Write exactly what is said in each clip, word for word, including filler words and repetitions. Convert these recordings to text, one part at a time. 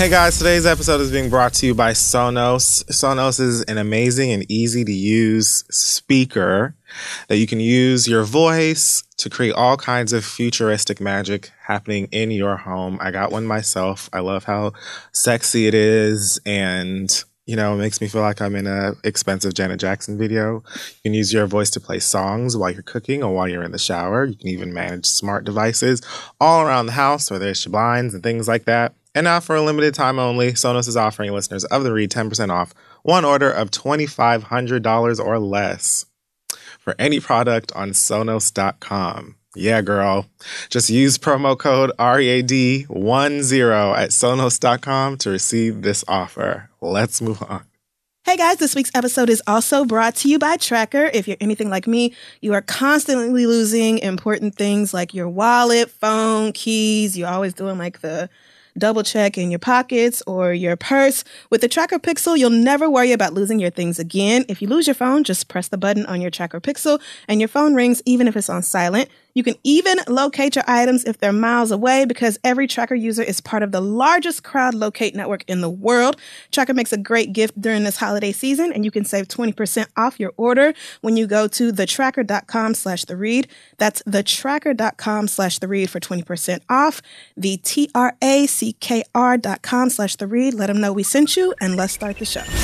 Hey guys, today's episode is being brought to you by Sonos. Sonos is an amazing and easy to use speaker that you can use your voice to create all kinds of futuristic magic happening in your home. I got one myself. I love how sexy it is, and you know, it makes me feel like I'm in a expensive Janet Jackson video. You can use your voice to play songs while you're cooking or while you're in the shower. You can even manage smart devices all around the house, whether it's your blinds and things like that. And now for a limited time only, Sonos is offering listeners of The Read ten percent off one order of twenty-five hundred dollars or less for any product on Sonos dot com. Yeah, girl. Just use promo code R E A D ten at Sonos dot com to receive this offer. Let's move on. Hey guys, this week's episode is also brought to you by Tracker. If you're anything like me, you are constantly losing important things like your wallet, phone, keys. You're always doing like the double check in your pockets or your purse. With the Tracker Pixel, you'll never worry about losing your things again. If you lose your phone, just press the button on your Tracker Pixel and your phone rings even if it's on silent. You can even locate your items if they're miles away because every Tracker user is part of the largest crowd locate network in the world. Tracker makes a great gift during this holiday season, and you can save twenty percent off your order when you go to thetracker.com slash the read. That's thetracker.com slash the read for twenty percent off. The T-R-A-C-K-R dot com slash the read. Let them know we sent you, and let's start the show.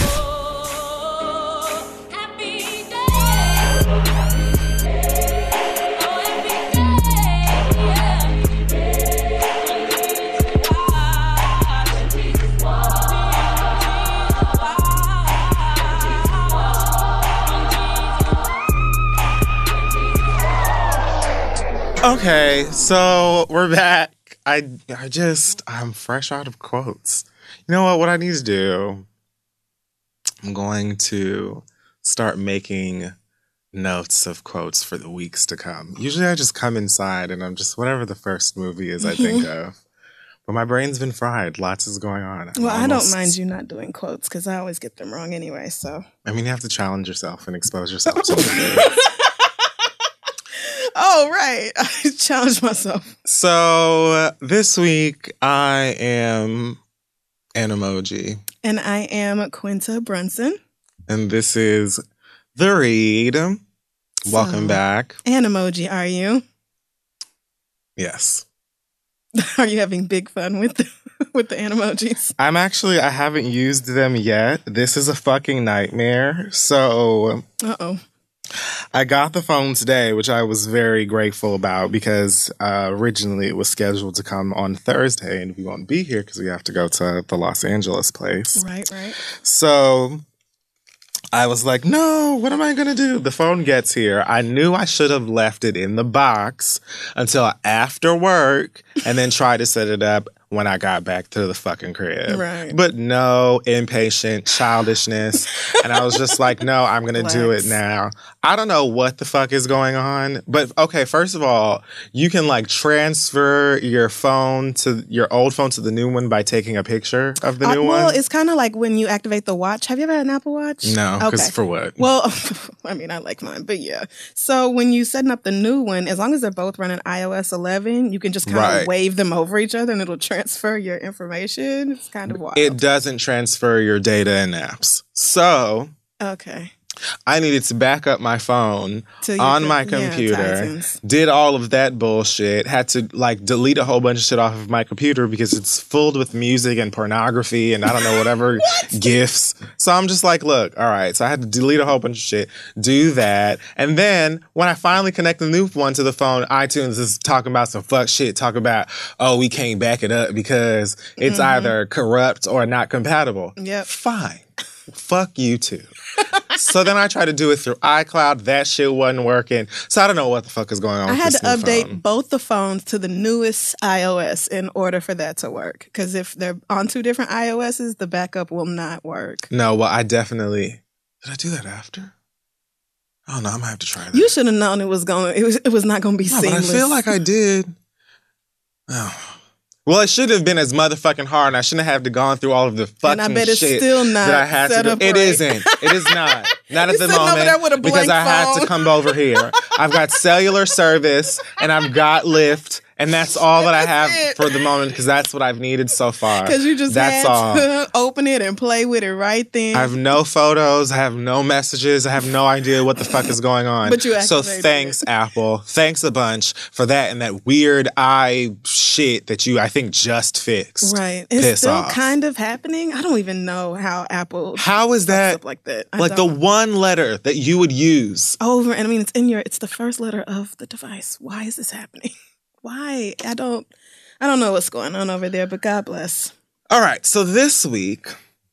Okay, so we're back. I I just, I'm fresh out of quotes. You know what? What I need to do, I'm going to start making notes of quotes for the weeks to come. Usually I just come inside and I'm just, whatever the first movie is I think of. But my brain's been fried. Lots is going on. I'm well, almost, I don't mind you not doing quotes because I always get them wrong anyway, so. I mean, you have to challenge yourself and expose yourself to the Oh, right. I challenged myself. So uh, this week I am an emoji. And I am Quinta Brunson. And this is The Read. Welcome so, back. An emoji, are you? Yes. Are you having big fun with the, with the animojis? I'm actually, I haven't used them yet. This is a fucking nightmare. So. Uh-oh. I got the phone today, which I was very grateful about because uh, originally it was scheduled to come on Thursday and we won't be here because we have to go to the Los Angeles place. Right, right. So I was like, no, what am I going to do? The phone gets here. I knew I should have left it in the box until after work and then try to set it up when I got back to the fucking crib. Right. But no, impatient, childishness. And I was just like, no, I'm going to do it now. I don't know what the fuck is going on. But okay, first of all, you can like transfer your phone to your old phone to the new one by taking a picture of the uh, new well, one. Well, it's kind of like when you activate the watch. Have you ever had an Apple Watch? No, because okay. for what? Well, I mean, I like mine, but yeah. So when you setting up the new one, as long as they're both running i O S eleven, you can just kind of right. wave them over each other and it'll transfer your information. It's kind of wild. It doesn't transfer your data and apps. So, okay. I needed to back up my phone on my computer, yeah, did all of that bullshit, had to like delete a whole bunch of shit off of my computer because it's filled with music and pornography and I don't know, whatever gifs. So I'm just like, look, all right. So I had to delete a whole bunch of shit, do that. And then when I finally connect the new one to the phone, iTunes is talking about some fuck shit, talk about, oh, we can't back it up because it's mm-hmm. either corrupt or not compatible. Yep. Fine. Fuck you too. So then I tried to do it through iCloud. That shit wasn't working. So I don't know what the fuck is going on. I with had this to new update phone. both the phones to the newest iOS in order for that to work. Because if they're on two different iOSs, the backup will not work. No, well, I definitely did. I do that after? Oh no, I'm gonna have to try that. You should have known it was going. It was. It was not going to be no, seamless. But I feel like I did. Oh. Well, it should have been as motherfucking hard, and I shouldn't have to gone through all of the fucking and I bet it's shit still not that I had set to do. up It right. isn't. It is not. Not at the moment because I had to come over here. I've got cellular service, and I've got Lyft, And that's all that I have That's it. for the moment because that's what I've needed so far. Because you just that's had all. to open it and play with it right then. I have no photos. I have no messages. I have no idea what the fuck is going on. But you so activated thanks, it. Apple. Thanks a bunch for that and that weird eye shit that you, I think, just fixed. Right. It's Piss still off. kind of happening. I don't even know how Apple How is fucks that? up like that. I Like the don't. one letter that you would use. Over, and I mean, it's in your, it's the first letter of the device. Why is this happening? Why? I don't, I don't know what's going on over there, but God bless. All right. So this week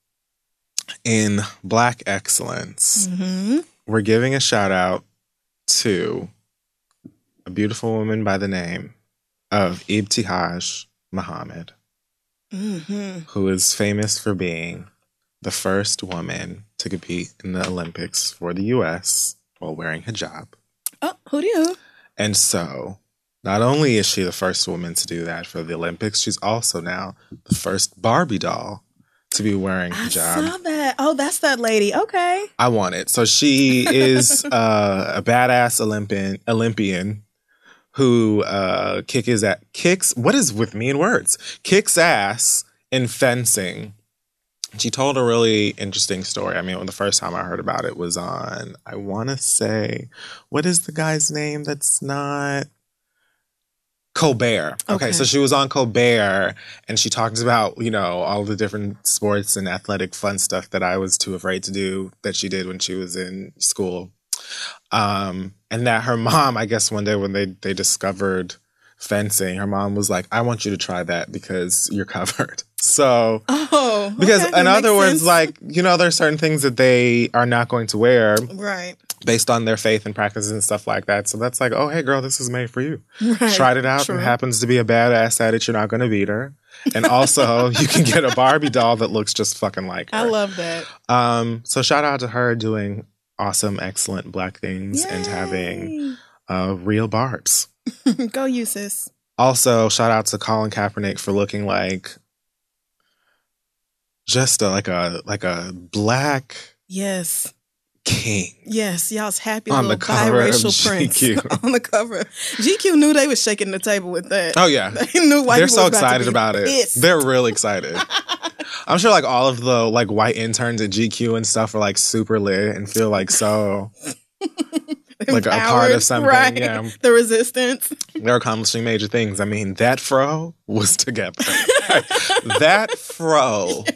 in Black Excellence, Mm-hmm. we're giving a shout out to a beautiful woman by the name of Ibtihaj Muhammad, Mm-hmm. who is famous for being the first woman to compete in the Olympics for the U S while wearing hijab. Oh, who do you? And so, not only is she the first woman to do that for the Olympics, she's also now the first Barbie doll to be wearing I hijab. saw that. Oh, that's that lady. Okay. I want it. So she is uh, a badass Olympian, Olympian who uh, kick his at kicks. What is with me in words? Kicks ass in fencing. She told a really interesting story. I mean, when the first time I heard about it was on, I want to say, what is the guy's name that's not Colbert? Okay, Okay. so she was on Colbert and she talked about, you know, all the different sports and athletic fun stuff that I was too afraid to do that she did when she was in school. Um, and that her mom, I guess one day when they, they discovered fencing, her mom was like, I want you to try that because you're covered. So, Oh, because okay, in that other makes words, sense. like, you know, there's certain things that they are not going to wear Right. based on their faith and practices and stuff like that. So that's like, oh, hey, girl, this is made for you. Right. Tried it out True. and happens to be a badass at it. You're not going to beat her. And also, you can get a Barbie doll that looks just fucking like her. I love that. Um, so shout out to her doing awesome, excellent Black things and having Yay. uh, real Barbs. Go you, sis. Also, shout out to Colin Kaepernick for looking like just a, like a like a Black Yes. king. Yes, y'all's happy On little the cover of biracial prince G Q. on the cover. G Q knew they was shaking the table with that. Oh yeah, They knew white they're people so was about to excited be about it. pissed. They're really excited. I'm sure like all of the like white interns at G Q and stuff are like super lit and feel like so like a part of Empowered, something. right? Yeah, The resistance. they're accomplishing major things. I mean, that fro was together. That fro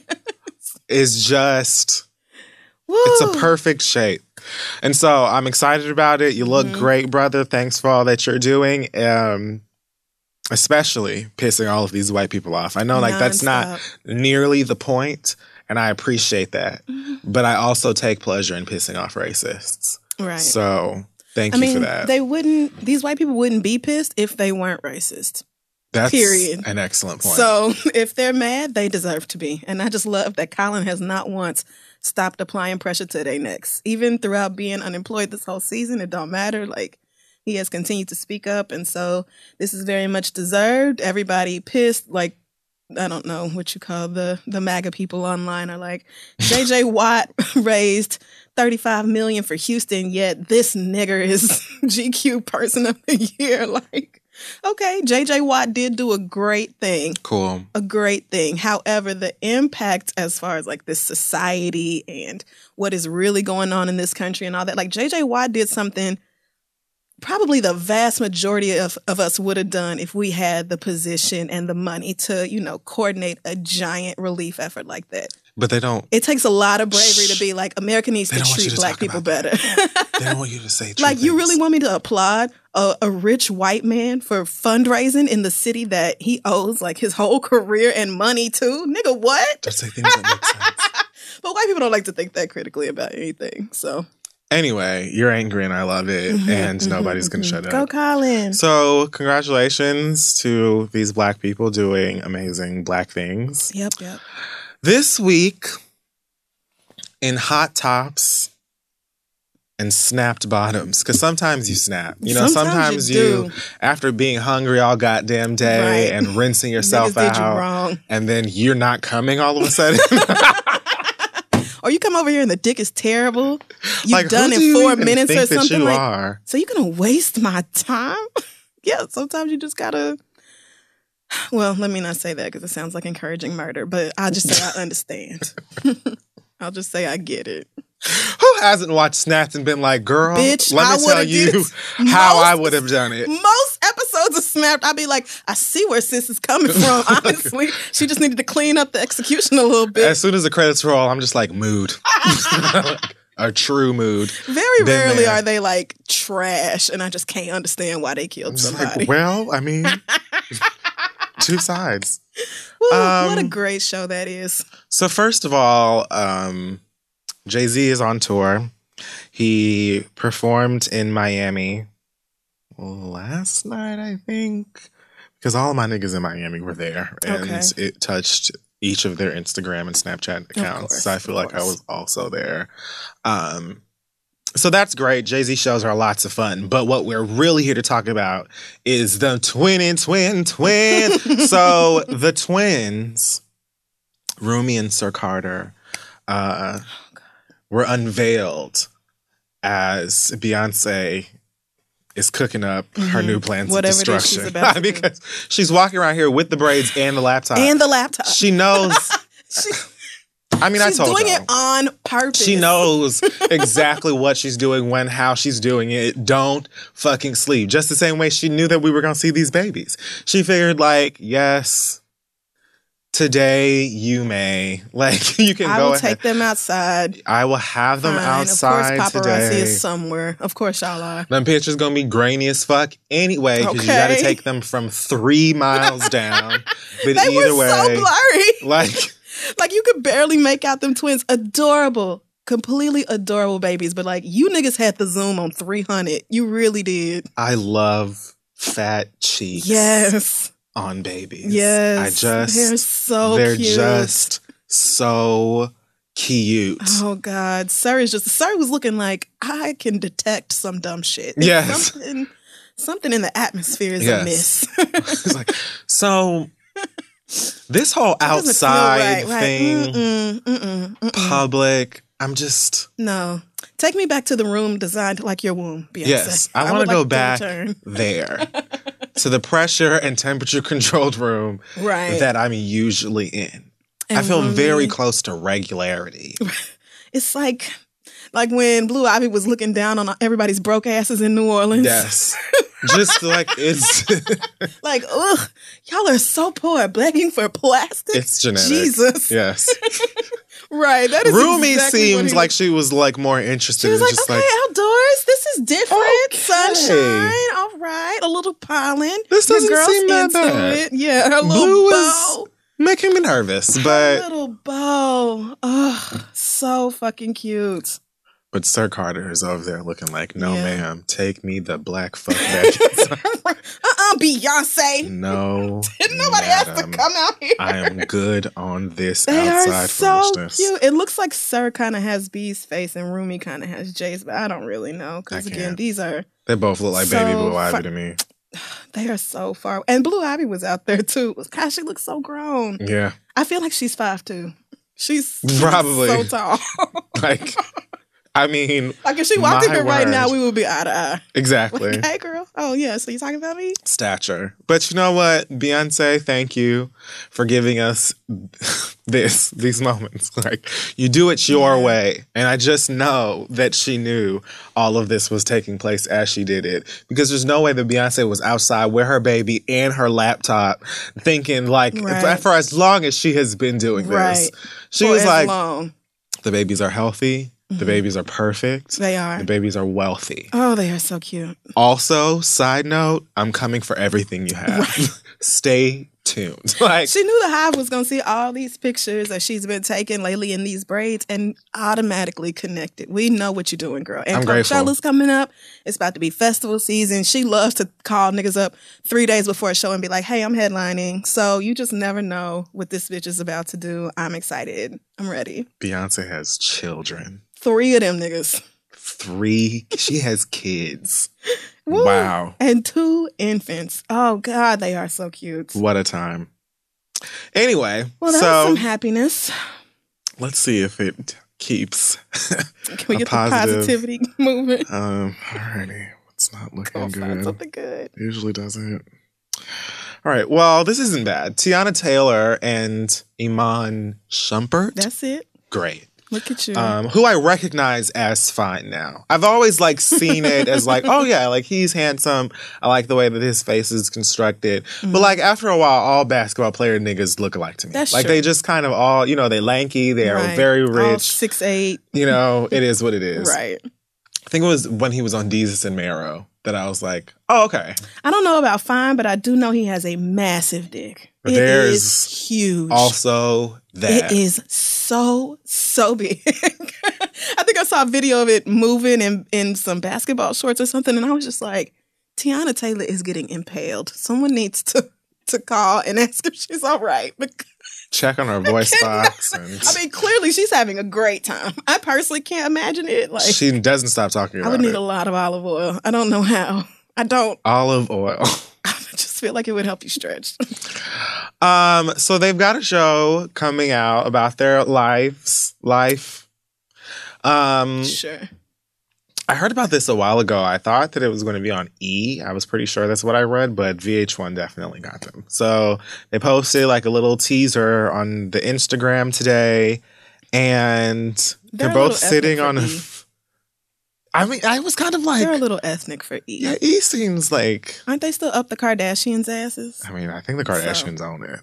is just. Woo. It's a perfect shape. And so I'm excited about it. You look Mhm. great, brother. Thanks for all that you're doing. Um, especially pissing all of these white people off. I know like that's not Nonstop. nearly the point, and I appreciate that. Mhm. But I also take pleasure in pissing off racists. Right. So thank I you mean, for that. they wouldn't, these white people wouldn't be pissed if they weren't racist. That's period. an excellent point. So if they're mad, they deserve to be. And I just love that Colin has not once stopped applying pressure to their necks. Even throughout being unemployed this whole season, it don't matter. Like, he has continued to speak up. And so this is very much deserved. Everybody pissed, like, I don't know what you call the the MAGA people online are like, J J Watt raised thirty-five million dollars for Houston, yet this nigger is G Q Person of the Year. Like, okay, J J Watt did do a great thing. Cool. A great thing. However, the impact as far as like this society and what is really going on in this country and all that, like J J Watt did something probably the vast majority of, of us would have done if we had the position and the money to, you know, coordinate a giant relief effort like that. But they don't. It takes a lot of bravery to be like, America needs They to don't want you treat to black talk people about better. They don't want you to say true Like, you things. really want me to applaud a, a rich white man for fundraising in the city that he owes like his whole career and money to? Nigga, what? Just say things that make sense. But white people don't like to think that critically about anything. So Anyway, you're angry and I love it, and nobody's going to shut go up. Colin. So, congratulations to these black people doing amazing black things. Yep, yep. This week, in hot tops and snapped bottoms, because sometimes you snap. You know, Sometimes sometimes, you you, do. after being hungry all goddamn day Right. and rinsing yourself Niggas did you out, wrong. and then you're not coming all of a sudden. Or you come over here and the dick is terrible. You've Like, who done do in you four even minutes think or that something you like. are? So you're gonna waste my time? Yeah, sometimes you just gotta Well, let me not say that because it sounds like encouraging murder, but I'll just say I understand. I'll just say I get it. Who hasn't watched Snapped and been like, girl, Bitch, let me I tell would've you did how most- I would have done it. Most episodes of Snapped, I'd be like, I see where sis is coming from, honestly. She just needed to clean up the execution a little bit. As soon as the credits roll, I'm just like, mood. A true mood. Very Been rarely there. are they like trash, and I just can't understand why they killed I'm just somebody. like, well, I mean, two sides. Woo, um, what a great show that is. So first of all, um, Jay-Z is on tour. He performed in Miami last night, I think, because all of my niggas in Miami were there, and Okay. it touched each of their Instagram and Snapchat accounts. course, so I feel of like I course. was also there. Um, so that's great. Jay-Z shows are lots of fun. But what we're really here to talk about is the twin and twin twin. So the twins, Rumi and Sir Carter, uh, were unveiled as Beyonce is cooking up her Mhm. new plans Whatever of it is she's destruction. about to do. Because she's walking around here with the braids and the laptop. And the laptop. she knows. She- I mean, she's I told doing y'all. it on purpose. She knows exactly what she's doing, when, how she's doing it. Don't fucking sleep. Just the same way she knew that we were going to see these babies. She figured, like, yes, today you may. Like, you can I go will ahead. take them outside. I will have them Fine. outside Of course, paparazzi today. is somewhere. Of course, y'all are. Them pictures going to be grainy as fuck anyway, because you got to Okay. take them from three miles down. But They either were way, so blurry. like... Like, you could barely make out them twins. Adorable. Completely adorable babies. But, like, you niggas had the zoom on three hundred. You really did. I love fat cheeks Yes. on babies. Yes. I just... They're so They're cute. just so cute. Oh, God. Sir is just... Sir was looking like, I can detect some dumb shit. Yes. Something, something in the atmosphere is Yes. amiss. It's like, so this whole Doesn't feel outside right, right. thing, Mm-mm, mm-mm, mm-mm. public, I'm just... No. Take me back to the room designed like your womb, Beyonce. Yes, I, want would to go like back return. there to the pressure and temperature controlled room Right. that I'm usually in. I And feel Rumi- very close to regularity. It's like like when Blue Ivy was looking down on everybody's broke asses in New Orleans. Yes. Just like it's Like, ugh, y'all are so poor, begging for plastic. it's genetic. Jesus. Yes. Right. That is Rumi exactly what seems he like was- she was like more interested She was in like, just okay, like outdoors. This is different. Okay. Sunshine. All right. A little pollen. This Your doesn't girl's seem that into bad. it. Yeah. Her little Blue bow. is making me nervous, Her but little bow. Oh, so fucking cute. but Sir Carter is over there looking like, no, Yeah. ma'am, take me the black fuck back inside. uh-uh, Beyonce. No, Nobody has to madam. come out here. I am good on this They outside are so foolishness. cute. It looks like Sir kind of has B's face and Rumi kind of has Jay's, but I don't really know because I again, can't. these are They both look like So baby Blue Ivy fu- to me. they are so far. And Blue Ivy was out there too. Gosh, she looks so grown. Yeah, I feel like she's five two. She's Probably. so tall. like I mean, Like if she walked in My here right word. now, we would be eye to eye. exactly. Like, hey girl. Oh yeah, so you talking about me? Stature. But you know what? Beyonce, thank you for giving us this, these moments. Like, you do it your Yeah. way. And I just know that she knew all of this was taking place as she did it. Because there's no way that Beyonce was outside with her baby and her laptop thinking, like, Right. for, for as long as she has been doing this. Right. She For was as like, long. the babies are healthy. The Mhm. babies are perfect. They are. The babies are wealthy. Oh, they are so cute. Also, side note, I'm coming for everything you have. Stay tuned. Like, She knew the Hive was going to see all these pictures that she's been taking lately in these braids and automatically connected. We know what you're doing, girl. And I'm grateful. Coachella's coming up. It's about to be festival season. She loves to call niggas up three days before a show and be like, hey, I'm headlining. So you just never know what this bitch is about to do. I'm excited. I'm ready. Beyonce has children. Three of them niggas. Three. She has kids. Woo. Wow. And two infants. Oh, God, they are so cute. What a time. Anyway, Well, that was so some happiness. let's see if it keeps. Can we a get positive- the positivity moving? um, alrighty. It's not Go looking find good. something good. Usually doesn't. All right. Well, this isn't bad. Tiana Taylor and Iman Shumpert. That's it. Great. Look at you. Um, who I recognize as fine now. I've always like seen it as like, oh yeah, like he's handsome. I like the way that his face is constructed. Mm-hmm. But like after a while, all basketball player niggas look alike to me. That's like true. They just kind of all, you know, they lanky, they right. are very rich. All six eight. You know, it is what it is. Right. I think it was when he was on Desus and Mero that I was like, oh, okay. I don't know about fine, but I do know he has a massive dick. It There's is huge. Also that. It is so, so big. I think I saw a video of it moving in, in some basketball shorts or something, and I was just like, Tiana Taylor is getting impaled. Someone needs to, to call and ask if she's all right. Check on her voice box. And I mean, clearly she's having a great time. I personally can't imagine it. Like she doesn't stop talking about it. I would need it. a lot of olive oil. I don't know how. I don't. Olive oil. I just feel like it would help you stretch. um. So they've got a show coming out about their lives. Life. Um. Sure. I heard about this a while ago. I thought that it was going to be on E. I was pretty sure that's what I read, but V H one definitely got them. So they posted like a little teaser on the Instagram today, and they're, they're both sitting on a. E. I mean, I was kind of like they're a little ethnic for E. Yeah, E seems like aren't they still up the Kardashians' asses? I mean, I think the Kardashians so. own it.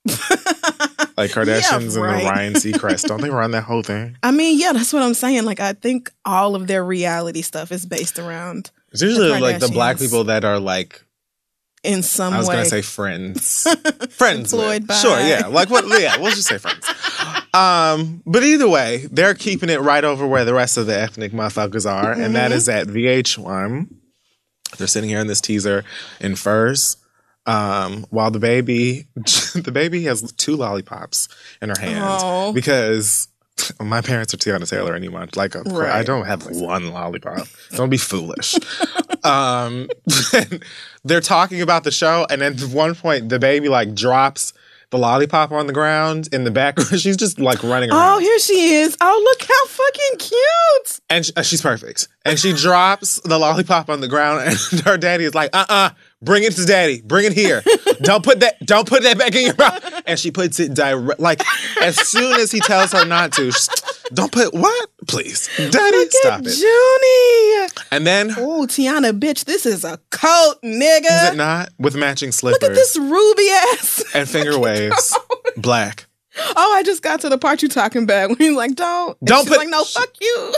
Like Kardashians yeah, right. and the Ryan Seacrest, don't they run that whole thing? I mean, yeah, that's what I'm saying. Like, I think all of their reality stuff is based around. It's usually the like the black people that are like, in some way. I was way. gonna say friends, friends. Employed by. Sure, yeah, like what? Yeah, we'll just say friends. Um, but either way, they're keeping it right over where the rest of the ethnic motherfuckers are, mm-hmm. and that is at V H one. They're sitting here in this teaser in furs. Um, while the baby, the baby has two lollipops in her hand oh. because my parents are Tiana Taylor and Iman. Like, a, right. I don't have one lollipop. Don't be foolish. um, they're talking about the show, and at one point, the baby like drops the lollipop on the ground in the background. She's just like running around. Oh, here she is. Oh, look how fucking cute. And she, uh, she's perfect. And she drops the lollipop on the ground, and her daddy is like, uh-uh. Bring it to daddy. Bring it here. Don't put that. Don't put that back in your mouth. And she puts it direct. Like as soon as he tells her not to, don't put what? Please, daddy, Look stop at it. Junie. And then, oh, Tiana, bitch, this is a coat, nigga. Is it not with matching slippers? Look at this ruby ass and finger waves, black. Oh, I just got to the part you talking about when he's like, don't, and don't she's put like, no, fuck you.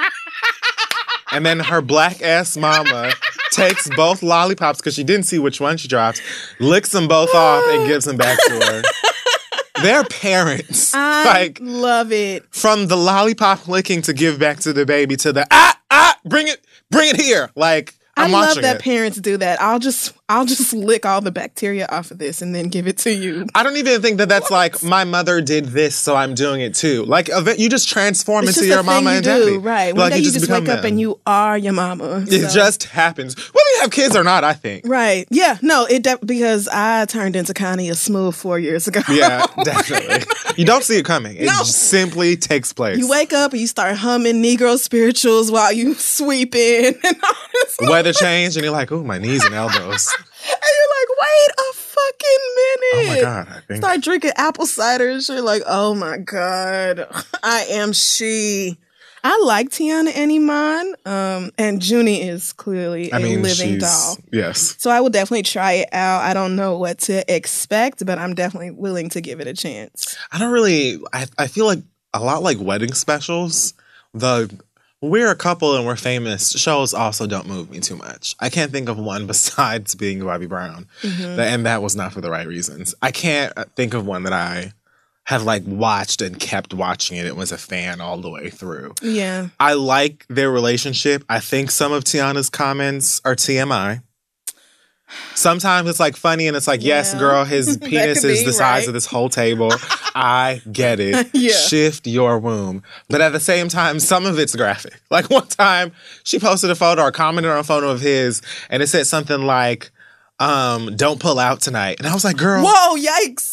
And then her black ass mama takes both lollipops because she didn't see which one she dropped, licks them both off, and gives them back to her. They're parents. I like, love it. From the lollipop licking to give back to the baby to the ah ah bring it bring it here. Like I'm I love that it. parents do that. I'll just I'll just lick all the bacteria off of this and then give it to you. I don't even think that that's what? Like my mother did this, so I'm doing it too. Like you just transform it's into just your mama you and do, daddy. Right. One like day you, you just, just wake them. up and you are your mama. It so. just happens. Whether you have kids or not, I think. Right. Yeah. No. It de- because I turned into Connie a smooth four years ago. Yeah, definitely. You don't see it coming. It no. simply takes place. You wake up and you start humming Negro spirituals while you sweeping and all this. Weather change and you're like, oh, my knees and elbows. And you're like, wait a fucking minute. Oh my God. I think. Start drinking apple cider and you're like, oh my God, I am she. I like Tiana and Iman. Um, and Junie is clearly I a mean, living she's, doll. Yes. So I will definitely try it out. I don't know what to expect, but I'm definitely willing to give it a chance. I don't really, I, I feel like a lot like wedding specials, the we're a couple and we're famous shows also don't move me too much. I can't think of one besides being Bobby Brown. Mm-hmm. That, and that was not for the right reasons. I can't think of one that I have like watched and kept watching it and was a fan all the way through. Yeah. I like their relationship. I think some of Tiana's comments are T M I. Sometimes it's like funny and it's like, yeah. yes, girl, his penis is be, the size right? of this whole table. I get it. Yeah. Shift your womb. But at the same time, some of it's graphic. Like one time she posted a photo or commented on a photo of his and it said something like, um, don't pull out tonight. And I was like, girl. Whoa, yikes.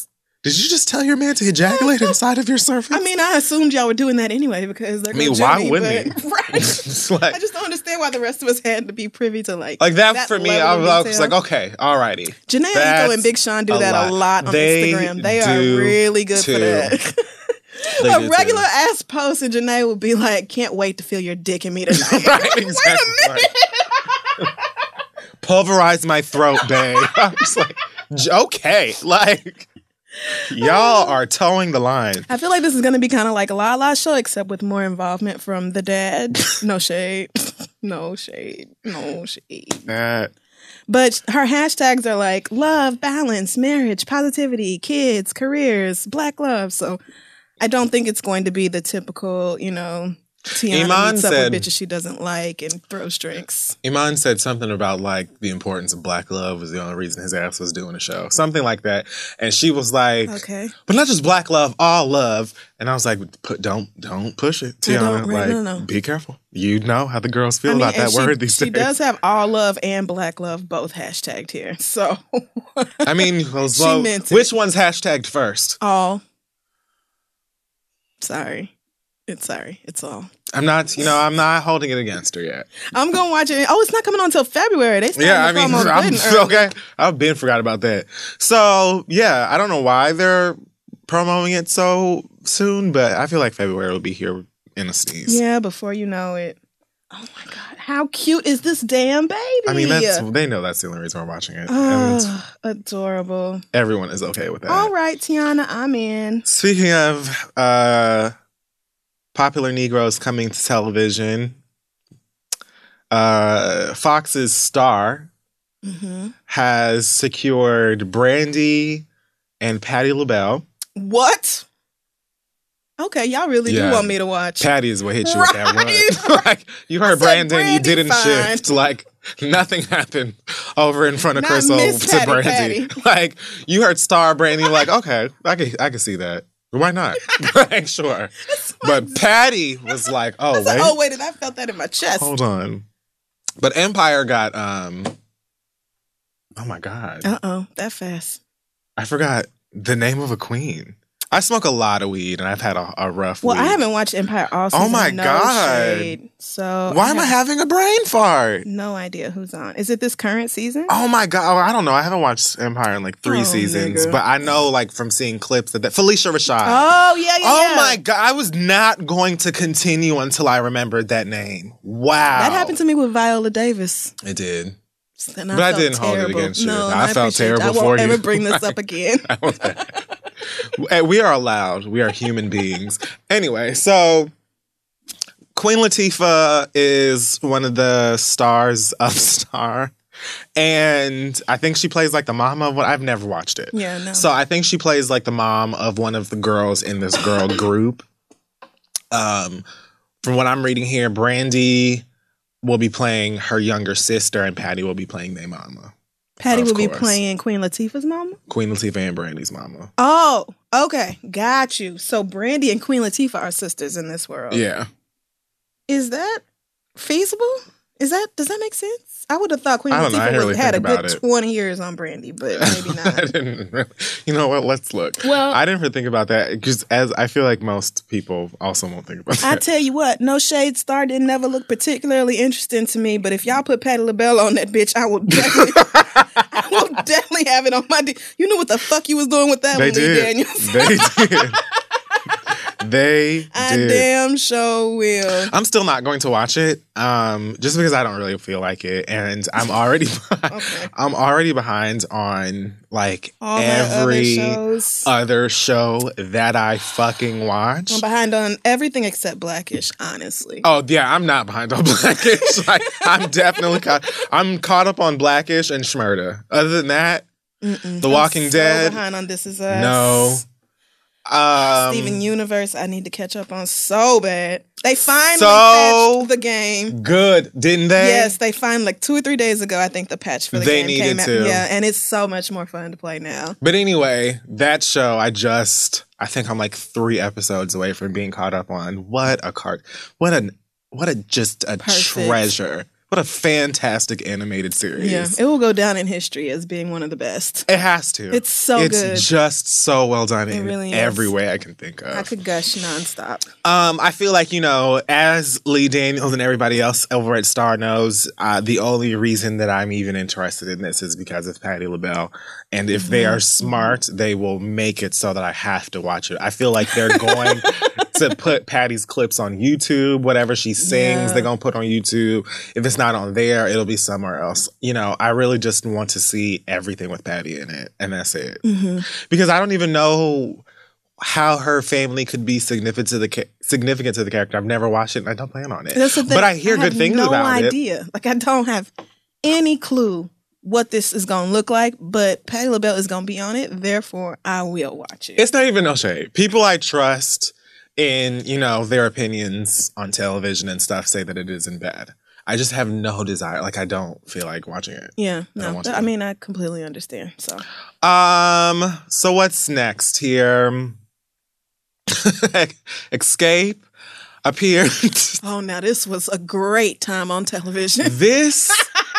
Did you just tell your man to ejaculate inside of your surface? I mean, I assumed y'all were doing that anyway because they're I mean, gonna why Jimmy, wouldn't but, he? Right. It's like, I just don't understand why the rest of us had to be privy to like like that, that for me. level I of was, I was detail. like, okay, alrighty. Janae That's Aiko and Big Sean do a that lot. a lot on They Instagram. They do are really good too. for that. They A do regular too. ass post and Janae would be like, "Can't wait to feel your dick in me tonight." Right, Wait exactly. a minute. Right. Pulverize my throat, babe. I'm just like, j- okay, like y'all are towing the line. I feel like this is going to be kind of like a La La show, except with more involvement from the dad. No shade. No shade. No shade. That But her hashtags are like love, balance, marriage, positivity, kids, careers, black love. So I don't think it's going to be the typical, you know, Tiana Iman meets up said- with bitches she doesn't like and throws drinks. Iman said something about like the importance of black love was the only reason his ass was doing the show. Something like that. And she was like, Okay. but not just black love, all love. And I was like, put, don't don't push it, I Tiana. don't- Like, no, no. be careful. You know how the girls feel I mean, about that and she, word these she days. does have all love and black love both hashtagged here. So I mean, well, She so meant it. which one's hashtagged first? all. Sorry. It's sorry. It's all. I'm not, you know, I'm not holding it against her yet. I'm gonna watch it. Oh, it's not coming on until February. They started Yeah, I the mean, promo good I'm, and early. okay. I've been forgot about that. So yeah, I don't know why they're promoting it so soon, but I feel like February will be here in a sneeze. Yeah, before you know it. Oh my God. How cute is this damn baby? I mean, that's they know that's the only reason we're watching it, and Oh, adorable. everyone is okay with that. All right, Tiana, I'm in. Speaking of uh, popular Negroes coming to television, uh, Fox's Star Mm-hmm. has secured Brandy and Patti LaBelle. What? Okay, y'all really Yeah. do want me to watch. Patty is what hit you with that Right, one. Like you heard I said Brandon, you Brandy didn't fine. shift. Like nothing happened over in front of Not Chris Miss to Patty Brandy. Patty. Like you heard Star Brandy, you're like okay, I can I can see that. Why not? Like sure. But Patty was like, oh I wait, was like, oh wait, and I felt that in my chest. hold on. But Empire got um. Oh my god, Uh oh, that fast. I forgot the name of a queen. I smoke a lot of weed, and I've had a, a rough. Well, week. I haven't watched Empire all Oh season. my no God. shade. So Why am I have having a brain fart? no idea who's on? Is it this current season? Oh my god! Oh, I don't know. I haven't watched Empire in like three Oh, seasons, nigga. but I know like from seeing clips that, that Felicia Rashad. Oh yeah, yeah. Oh yeah. my god! I was not going to continue until I remembered that name. Wow, That happened to me with Viola Davis. It did. And But I felt didn't hold it terrible. against you. No, I and felt appreciate terrible it. I for won't you. ever bring this up again. Hey, we are allowed. We are human beings. Anyway, so Queen Latifah is one of the stars of Star. And I think she plays like the mom of what I've never watched it. Yeah, no. So I think she plays like the mom of one of the girls in this girl group. Um, from what I'm reading here, Brandy will be playing her younger sister, and Patty will be playing their mama. Patty Of will be course. playing Queen Latifah's mama. Queen Latifah and Brandy's mama. Oh, okay, got you. So Brandy and Queen Latifah are sisters in this world. Yeah. Is that feasible? Is that does that make sense? I would have thought Queen I don't know. I Latifah didn't would really had a think about good it. twenty years on Brandy, but maybe I not. didn't really, you know what? Let's look. Well- I didn't really think about that because as I feel like most people also won't think about I that. tell you what, No Shade Star didn't never look particularly interesting to me, but if y'all put Patti LaBelle on that bitch, I will definitely, I will definitely have it on my. D- you knew what the fuck you was doing with that They one, Lee did. Daniels. They did. They I did. damn sure will. I'm still not going to watch it, um, just because I don't really feel like it, and I'm already, Okay. I'm already behind on like All my other every shows. other show that I fucking watch. I'm behind on everything except Blackish, honestly. Oh yeah, I'm not behind on Blackish. Like I'm definitely caught. I'm caught up on Blackish and Shmurda. Other than that, Mm-mm. The I'm Walking so Dead. behind on This Is Us. No. Um, Steven Universe, I need to catch up on so bad. They finally So patched the game. good, didn't they? Yes, they finally, like two or three days ago, I think the patch for the They game needed came out. to. Yeah, and it's so much more fun to play now. But anyway, that show, I just, I think I'm like three episodes away from being caught up on. What a cart! What a, what a just a Perfect. treasure What a fantastic animated series. Yeah, it will go down in history as being one of the best. It has to. It's so it's good. It's just so well done it in really every is. way I can think of. I could gush nonstop. Um, I feel like, you know, as Lee Daniels and everybody else over at Star knows, uh, the only reason that I'm even interested in this is because of Patti LaBelle. And if mm-hmm. they are smart, they will make it so that I have to watch it. I feel like they're going to put Patti's clips on YouTube. Whatever she sings, yeah. they're going to put on YouTube. If it's not on there, it'll be somewhere else. You know, I really just want to see everything with Patti in it. And that's it. Mm-hmm. Because I don't even know how her family could be significant to the ca- significant to the character. I've never watched it and I don't plan on it. But I hear I good things no about idea. it. idea. Like, I don't have any clue what this is going to look like, but Patti LaBelle is going to be on it. Therefore, I will watch it. It's not even no shade. People I trust in, you know, their opinions on television and stuff say that it isn't bad. I just have no desire. Like, I don't feel like watching it. Yeah, no. I, I mean, I completely understand. So, um, so what's next here? Escape appeared. Oh, now this was a great time on television. This.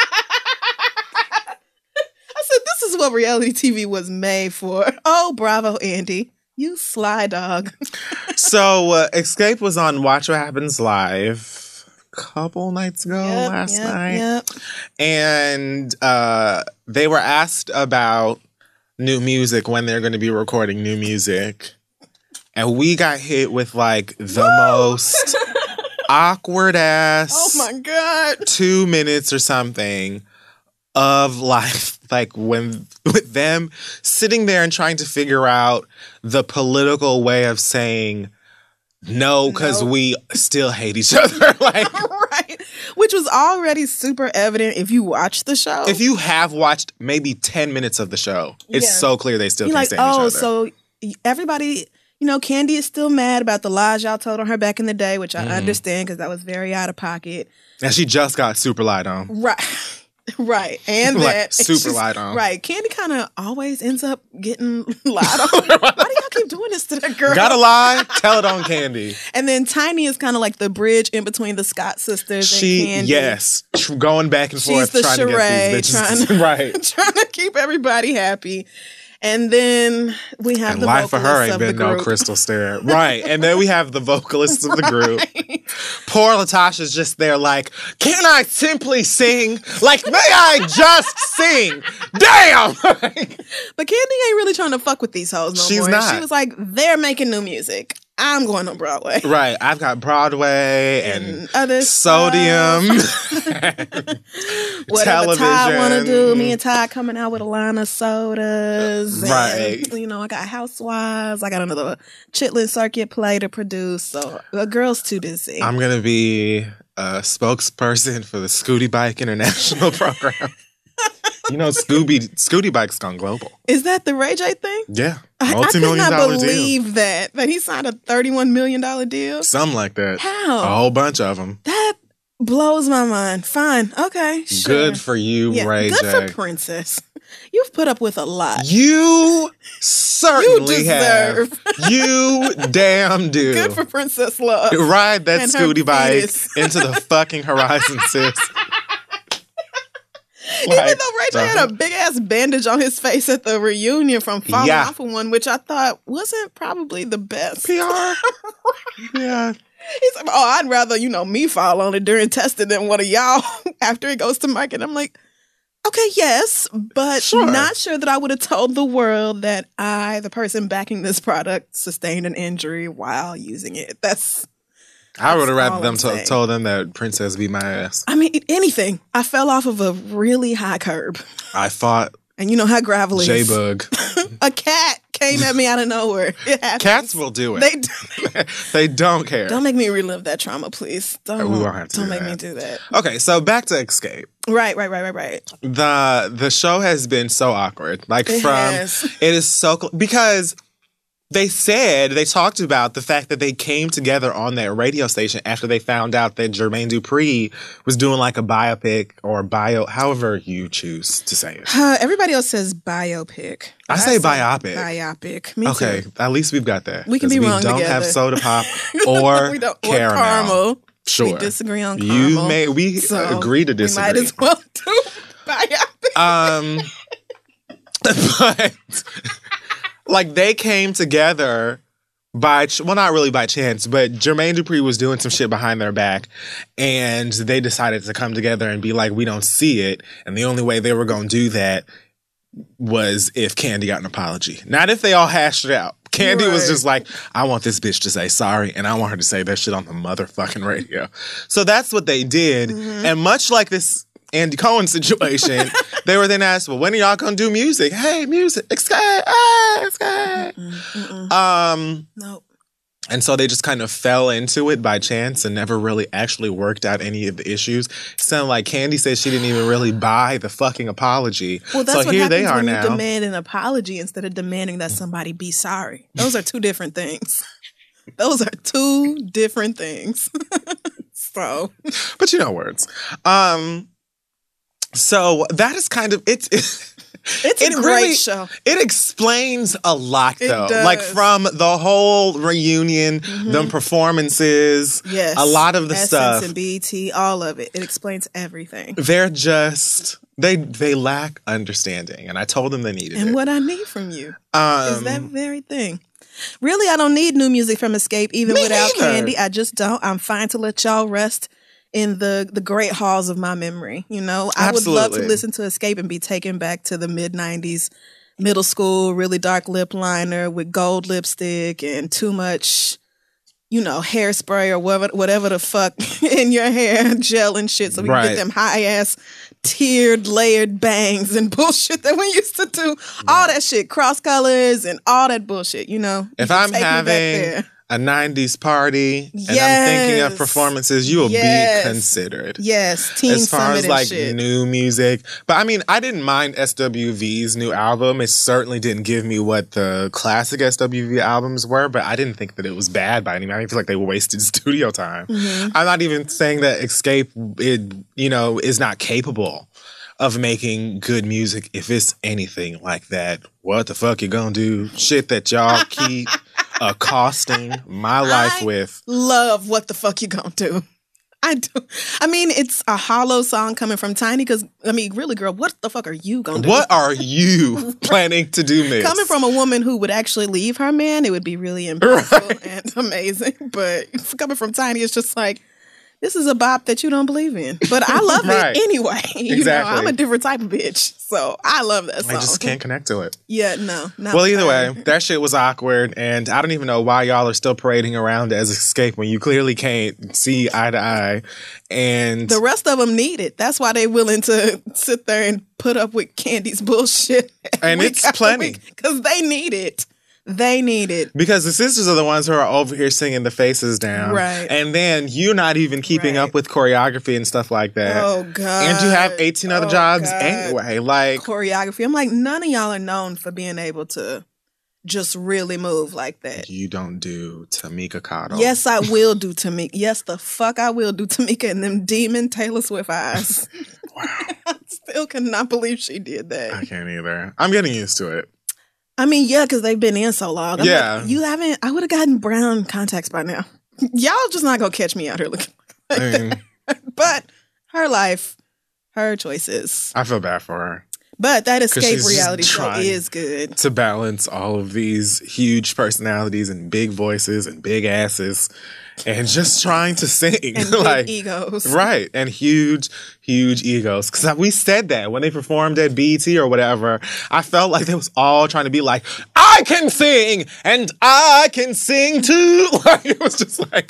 I said, this is what reality T V was made for. Oh, bravo, Andy. You sly dog. So, uh, Escape was on Watch What Happens Live couple nights ago, yep, last yep, night. Yep. And uh, they were asked about new music, when they're going to be recording new music. And we got hit with like the Woo! most awkward ass. Oh my God. Two minutes or something of life. Like when with them sitting there and trying to figure out the political way of saying no, because nope. we still hate each other. Like, right. Which was already super evident if you watch the show. If you have watched maybe ten minutes of the show, it's yeah. so clear they still You're can't like, stand oh, each other. So everybody, you know, Candy is still mad about the lies y'all told on her back in the day, which I mm. understand because that was very out of pocket. And she just got super lied on. Right. Right. And like, that. Super lied on. Right. Candy kind of always ends up getting lied on. Why do y'all keep doing this to that girl? Gotta lie? Tell it on Candy. And then Tiny is kind of like the bridge in between the Scott sisters she, and Candy. Yes. Going back and forth She's the trying charade, to get these bitches. Trying to, right. trying to keep everybody happy. And then we have and the life for her ain't of been the group. no crystal stair. Right. And then we have the vocalists of the group. Right. Poor Latasha's just there like, can I simply sing? Like, may I just sing? Damn! But Candy ain't really trying to fuck with these hoes no She's more. not. She was like, they're making new music. I'm going on Broadway. Right. I've got Broadway and, and other Sodium. Whatever Ty want to do. Me and Ty coming out with a line of sodas. Right. And, you know, I got Housewives. I got another Chitlin Circuit play to produce. So the girl's too busy. I'm going to be a spokesperson for the Scooty Bike International program. You know, Scooby Scooty Bike's gone global. Is that the Ray J thing? Yeah. Multi-million I, I could not believe deal. that. That he signed a thirty-one million dollars deal. Something like that. How? A whole bunch of them. That blows my mind. Fine. Okay. Sure. Good for you, yeah, Ray good J. Good for Princess. You've put up with a lot. You certainly you deserve. have. You damn do. Good for Princess Love. Ride that Scooty Bike into the fucking horizon, sis. Like, even though Ray J had a big ass bandage on his face at the reunion from falling yeah. off of one, which I thought wasn't probably the best. P R. Yeah. He's like, oh, I'd rather, you know, me fall on it during testing than one of y'all after it goes to market. I'm like, okay, yes, but sure. Not sure that I would have told the world that I, the person backing this product, sustained an injury while using it. That's... I would have rather them to, told them that Princess beat my ass. I mean, anything. I fell off of a really high curb. I fought. And you know how gravel is. J-Bug. A cat came at me out of nowhere. It happens. Cats will do it. They do. They don't care. Don't make me relive that trauma, please. Don't, we won't have to don't do make that. me do that. Okay, so back to Escape. Right, right, right, right, right. The the show has been so awkward. Like it from has. It is so because they said, they talked about the fact that they came together on that radio station after they found out that Jermaine Dupri was doing like a biopic or bio, however you choose to say it. Uh, everybody else says biopic. I, I say, say biopic. Biopic. Me okay, too. at least we've got that. We can be we wrong don't together. have soda pop or we don't, caramel. Or caramel. Sure. We disagree on You caramel. may we so agree to disagree. We might as well do Biopic. Um, but like they came together by ch- well, not really by chance, but Jermaine Dupri was doing some shit behind their back, and they decided to come together and be like, we don't see it, and the only way they were going to do that was if Candy got an apology, not if they all hashed it out. Candy right. was just like, I want this bitch to say sorry, and I want her to say that shit on the motherfucking radio. So that's what they did, mm-hmm. and much like this Andy Cohen situation, they were then asked, well, when are y'all gonna do music? Hey, music, escape, ah, escape. Mm-mm, mm-mm. Um, nope. And so they just kind of fell into it by chance and never really actually worked out any of the issues. It sounded like Candy said she didn't even really buy the fucking apology. Well, that's so what here happens they are when now. you demand an apology instead of demanding that somebody be sorry. Those are two different things. Those are two different things. So, but you know words. Um, so that is kind of it's. It, It's it a great really, show. It explains a lot, though. It does. Like from the whole reunion, mm-hmm. the performances, yes. a lot of the Essence stuff. and B E T, all of it. It explains everything. They're just, they they lack understanding. And I told them they needed and it. And what I need from you um, is that very thing. Really, I don't need new music from Escape, even without neither. Candy. I just don't. I'm fine to let y'all rest in the the great halls of my memory. You know, I Absolutely. would love to listen to Escape and be taken back to the mid nineties, middle school, really dark lip liner with gold lipstick and too much, you know, hairspray or whatever, whatever the fuck in your hair, gel and shit, so we right. can get them high ass tiered layered bangs and bullshit that we used to do. Right. All that shit, cross colors and all that bullshit, you know. If you I'm having a nineties party yes. and I'm thinking of performances, you will yes. be considered. Yes, Teen as far Summit as like shit. New music. But I mean, I didn't mind S W V's new album. It certainly didn't give me what the classic S W V albums were, but I didn't think that it was bad by any means. I didn't feel like they wasted studio time. Mm-hmm. I'm not even saying that Escape, it, you know, is not capable of making good music. If it's anything like that, what the fuck you gonna do? Shit that y'all keep accosting my life I with. Love what the fuck you gonna do. I do. I mean, it's a hollow song coming from Tiny because, I mean, really, girl, what the fuck are you gonna do? What are you planning to do, miss? Coming from a woman who would actually leave her man, it would be really impactful right. and amazing. But coming from Tiny, it's just like, this is a bop that you don't believe in. But I love right. it anyway. You exactly. know, I'm a different type of bitch. So I love that song. I just can't connect to it. Yeah, no. Not well, either way, that shit was awkward. And I don't even know why y'all are still parading around as Escape when you clearly can't see eye to eye. And the rest of them need it. That's why they're willing to sit there and put up with Candy's bullshit. And it's plenty. Because they need it. They need it. Because the sisters are the ones who are over here singing the faces down. Right. And then you're not even keeping right. up with choreography and stuff like that. Oh, God. And you have eighteen other oh, jobs God. anyway. Like choreography. I'm like, none of y'all are known for being able to just really move like that. You don't do Tamika Cottle. Yes, I will do Tamika. Yes, the fuck I will do Tamika and them demon Taylor Swift eyes. Wow. I still cannot believe she did that. I can't either. I'm getting used to it. I mean, yeah, because they've been in so long. I'm yeah. Like, you haven't, I would have gotten brown contacts by now. Y'all just not going to catch me out here looking like I mean, that. But her life, her choices. I feel bad for her. But that Escape reality show is good. To balance all of these huge personalities and big voices and big asses and just trying to sing. And like, big egos. Right. And huge, huge egos. Because we said that when they performed at B E T or whatever. I felt like they was all trying to be like, I can sing and I can sing too. Like, it was just like...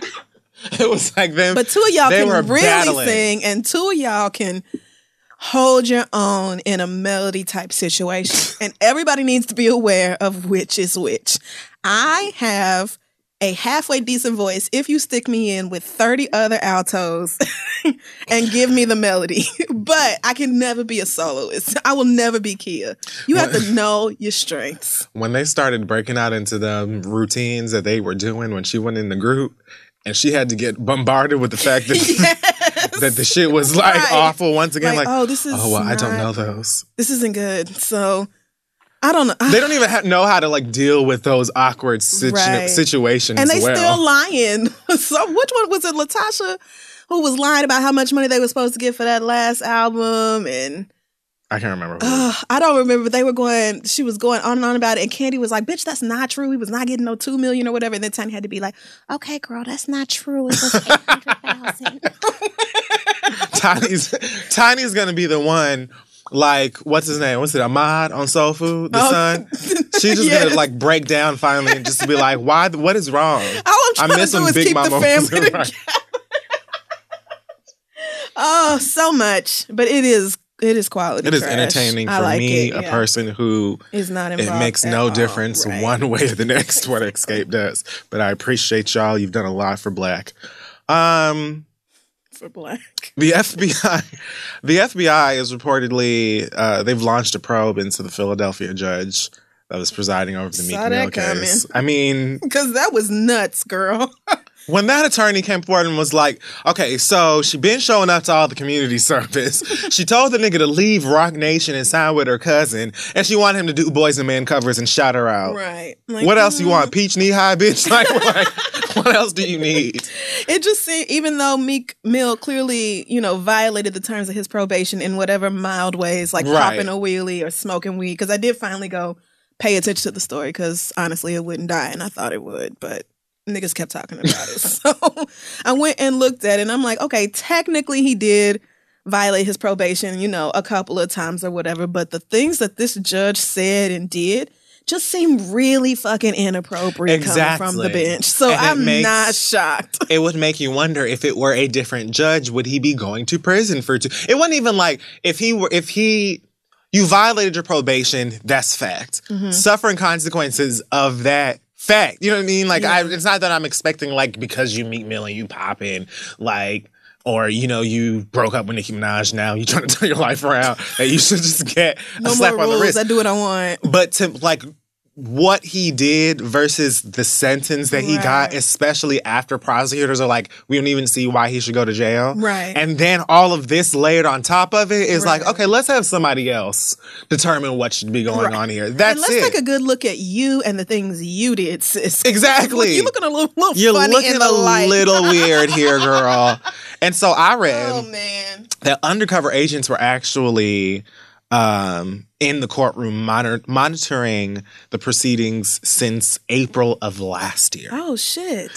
It was like them. But two of y'all can really battling. sing and two of y'all can hold your own in a melody type situation. And everybody needs to be aware of which is which. I have a halfway decent voice if you stick me in with thirty other altos and give me the melody. But I can never be a soloist. I will never be Kia. You have to know your strengths. When they started breaking out into the routines that they were doing when she went in the group, and she had to get bombarded with the fact that yes. that the shit was like right. awful once again. Like, like, oh, this is oh, well, not, I don't know those. This isn't good. So I don't know. They don't even ha- know how to like deal with those awkward situ- Right. situations. And they well. still lying. So which one was it? Latasha, who was lying about how much money they were supposed to get for that last album, and I can't remember. uh, I don't remember. But they were going. She was going on and on about it, and Candy was like, "Bitch, that's not true. He was not getting no two million or whatever." And then Tiny had to be like, "Okay, girl, that's not true. It was eight hundred thousand." Tiny's Tiny's gonna be the one. Like, what's his name? What's it? Ahmad on Soul Food, the Oh. son. She's just Yes. gonna like break down finally and just be like, "Why? What is wrong?" All I'm trying I miss to do when is Big keep Mama the was family around. together. Oh, so much, but it is it is quality. It is trash. entertaining I for like me, it, a yeah. person who is not it involved. makes at no all. difference Right. one way or the next what Escape does. But I appreciate y'all. You've done a lot for Black. Um, for Black. the F B I, the F B I is reportedly uh, they've launched a probe into the Philadelphia judge that was presiding over the Meek Saw Mill that coming. case. I mean, Because that was nuts, girl. when that attorney came forward and was like, okay, so she been showing up to all the community service. She told the nigga to leave Rock Nation and sign with her cousin, and she wanted him to do Boys and Men covers and shout her out. Right. Like, What else you mm. want? Peach knee high, bitch? Like, like, what else do you need? It just seemed, even though Meek Mill clearly, you know, violated the terms of his probation in whatever mild ways, like Right. popping a wheelie or smoking weed, because I did finally go pay attention to the story, because honestly, it wouldn't die, and I thought it would, but niggas kept talking about it. So I went and looked at it, and I'm like, okay, technically he did violate his probation, you know, a couple of times or whatever, but the things that this judge said and did just seem really fucking inappropriate coming from the Exactly. bench. So And it I'm makes- not shocked. It would make you wonder if it were a different judge, would he be going to prison for two? It wasn't even like if he were, if he, you violated your probation, that's fact. Mm-hmm. Suffering consequences of that. Fact. You know what I mean? Like, Yeah. I, it's not that I'm expecting, like, because you Meek Mill and you pop in, like, or, you know, you broke up with Nicki Minaj, now you trying to turn your life around, that you should just get a No slap more on the rules. wrist. I do what I want. But to, like, what he did versus the sentence that he got, Right. especially after prosecutors are like, we don't even see why he should go to jail. Right. And then all of this layered on top of it is Right. like, okay, let's have somebody else determine what should be going Right. on here. That's and let's it. take a good look at you and the things you did, sis. Exactly. You looking a little, little You're funny looking in the a light. little weird here, girl. And so I read Oh man. that undercover agents were actually um, in the courtroom monitor- monitoring the proceedings since April of last year. Oh shit.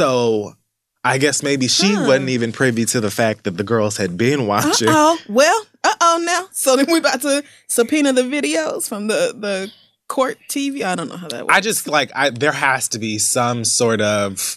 So I guess maybe she Huh. wasn't even privy to the fact that the girls had been watching. Uh oh. Well. Uh oh. Now. So then we about to subpoena the videos from the the court T V. I don't know how that works. I just like I there has to be some sort of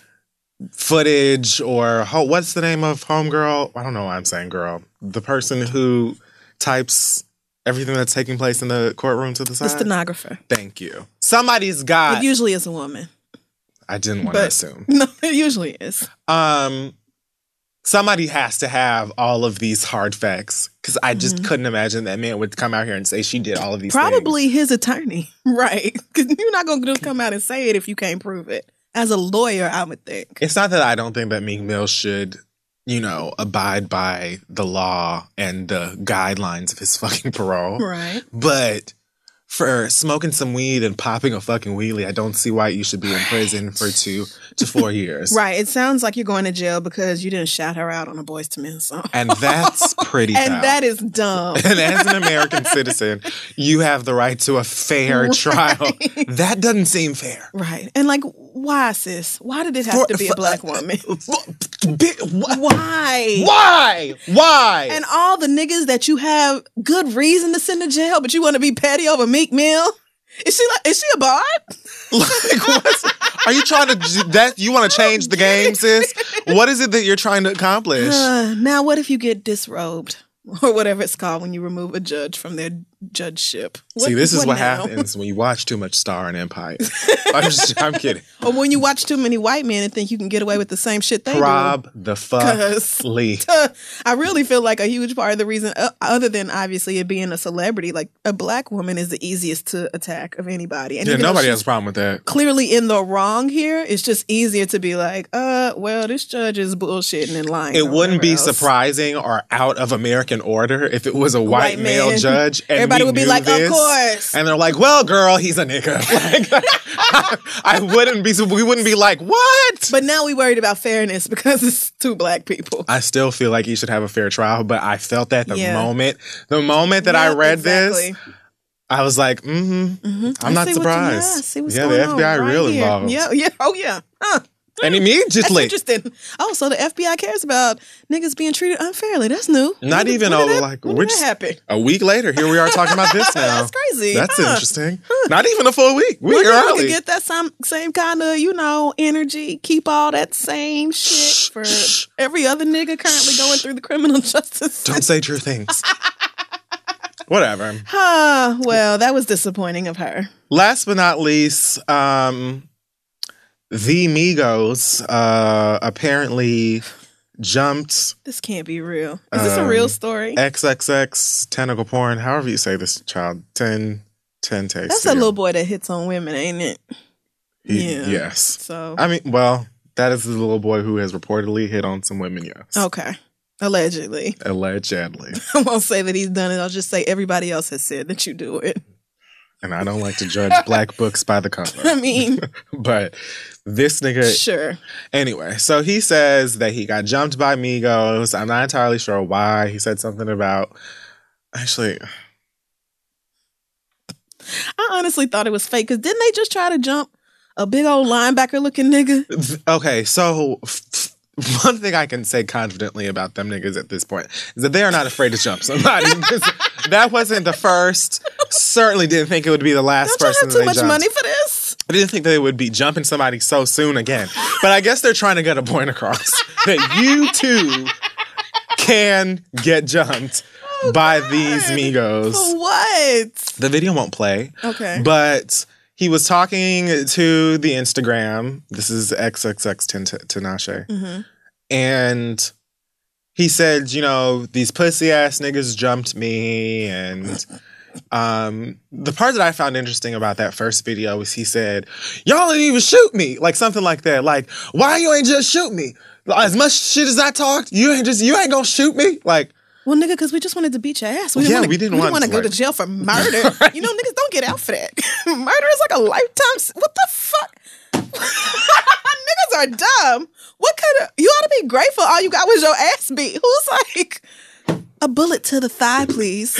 footage or ho- what's the name of homegirl? I don't know why I'm saying girl. The person who types everything that's taking place in the courtroom to the the side. stenographer. Thank you. Somebody's got. It usually is a woman. I didn't want to but- assume. No, it usually is. Um, somebody has to have all of these hard facts because I just Mhm. couldn't imagine that man would come out here and say she did all of these. things. Probably his attorney, right? Because you're not going to just come out and say it if you can't prove it. As a lawyer, I would think. It's not that I don't think that Meek Mill should, you know, abide by the law and the guidelines of his fucking parole. Right. But for smoking some weed and popping a fucking wheelie, I don't see why you should be in prison for two to four years. Right. It sounds like you're going to jail because you didn't shout her out on a Boyz two Men song. And that's pretty And foul. that is dumb. And as an American citizen, you have the right to a fair Right. trial. That doesn't seem fair. Right. And like, why, sis? Why did it have For- to be a for- black woman? Bi- wh- Why? Why? Why? And all the niggas that you have good reason to send to jail, but you want to be petty over Meek Mill? Is she like? Is she a bard? Like, what's, are you trying to do that? You want to change the game, sis? What is it that you're trying to accomplish? Uh, now, what if you get disrobed or whatever it's called when you remove a judge from their judgeship? See, this is what now? happens when you watch too much Star and Empire. I'm just, I'm kidding. Or when you watch too many white men and think you can get away with the same shit they Rob the fuck 'Cause- Lee. do. I really feel like a huge part of the reason, uh, other than obviously it being a celebrity, like a black woman is the easiest to attack of anybody. And Yeah, even though nobody she's has a problem with that. clearly in the wrong here, it's just easier to be like, uh, well, this judge is bullshitting and lying. It or wouldn't be whatever else. surprising or out of American order if it was a white, White male man. judge and everybody we would be knew like, this, of course. and they're like, well, girl, he's a nigga. Like, I, I wouldn't be, we wouldn't be like, what? But now we worried about fairness because it's two black people. I still feel like he should have a fair trial, but I felt that the Yeah. moment, the moment that I Yep, read exactly. this, I was like, mm-hmm, Mm-hmm. I'm not surprised. Yeah, I see what's Yeah, going the F B I on right real here. involved. Yeah, yeah, oh yeah. Huh. And That's immediately, interesting. Oh, so the F B I cares about niggas being treated unfairly. That's new. not When even did, a, when did that, like, when which, did that happen? a week later, here we are talking about this now. That's crazy. That's Huh. interesting. Not even a full week. We Wonder if we early. could get that same, same kind of, you know, energy, keep all that same shit for every other nigga currently going through the criminal justice Don't say true things. Whatever. Huh. Well, that was disappointing of her. Last but not least, um, the Migos uh, apparently jumped This can't be real. Is this a Um, real story? triple X tentacle porn, however you say this, child. ten, ten takes. That's a little boy that hits on women, ain't it? He- yeah. Yes. So, I mean, well, that is the little boy who has reportedly hit on some women, yes. okay. Allegedly. Allegedly. I won't say that he's done it. I'll just say everybody else has said that you do it. And I don't like to judge black books by the cover. I mean, But this nigga, sure. anyway, so he says that he got jumped by Migos. I'm not entirely sure why. He said something about, actually, I honestly thought it was fake because didn't they just try to jump a big old linebacker looking nigga? th- okay, so f- f- one thing I can say confidently about them niggas at this point is that they are not afraid to jump somebody. That wasn't the first. Certainly didn't think it would be the last Don't you person have too they much jumped. money for this? I didn't think they would be jumping somebody so soon again. But I guess they're trying to get a point across that you too can get jumped Oh, by God. these Migos. What? The video won't play. Okay. But he was talking to the Instagram. This is triple X Tinashe. Mm-hmm. And he said, you know, these pussy ass niggas jumped me. And um, the part that I found interesting about that first video was he said, y'all didn't even shoot me. Like something like that. Like, why you ain't just shoot me? As much shit as I talked, you ain't just, you ain't gonna shoot me? Like, Well, nigga, because we just wanted to beat your ass. We didn't Yeah, wanna, we didn't we want want to to, go like- to jail for murder. You know, niggas don't get out for that. Murder is like a lifetime. s- What the fuck? Niggas are dumb. What kind of? You ought to be grateful. All you got was your ass beat. Who's like a bullet to the thigh, please?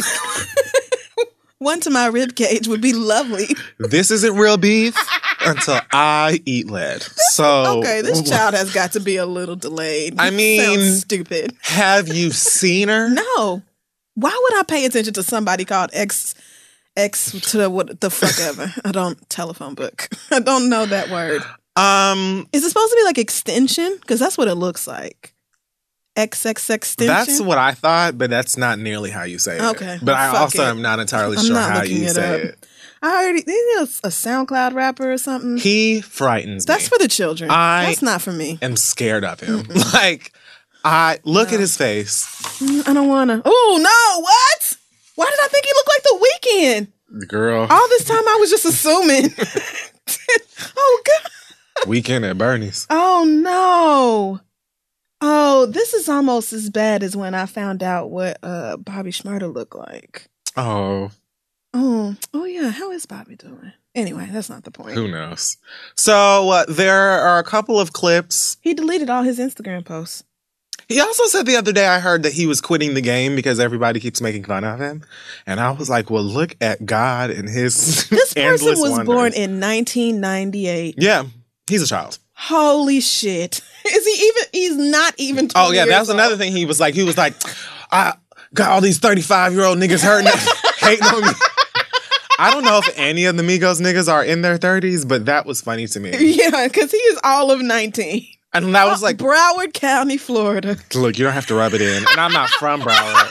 One to my rib cage would be lovely. this isn't real beef until I eat lead. So Okay, this child has got to be a little delayed. I mean- Sounds stupid. have you seen her? No. Why would I pay attention to somebody called X X to the, what the fuck ever? I don't telephone book. I don't know that word. Um, Is it supposed to be like extension? Because that's what it looks like. X X extension. that's what I thought, but that's not nearly how you say it. Okay, But I fuck also it. am not entirely I'm sure not how looking you it say up. it. I already. Isn't he a, a SoundCloud rapper or something? He frightens That's me. for the children. I- that's not for me. I'm scared of him. Like, I look at his face. Mm, I don't want to. Oh no! What? Why did I think he looked like The Weeknd? Girl, All this time I was just assuming. Oh god. weekend at Bernie's. Oh no. Oh, this is almost as bad as when I found out what uh Bobby Shmurda looked like. Oh, Oh, oh yeah. How is Bobby doing? Anyway, that's not the point. who knows? So uh, there are a couple of clips. He deleted all his Instagram posts. He also said the other day, I heard that he was quitting the game because everybody keeps making fun of him. And I was like, well, look at God and his This person endless was wonders. born in nineteen ninety-eight. Yeah, he's a child. Holy shit. Is he even he's not even Oh, twenty yeah, that years was another old. thing he was like. He was like, I got all these thirty-five-year-old niggas hurting, hating on me. I don't know if any of the Migos niggas are in their thirties, but that was funny to me. Yeah, because he is all of nineteen. And I was like, Broward County, Florida. look, you don't have to rub it in. And I'm not from Broward.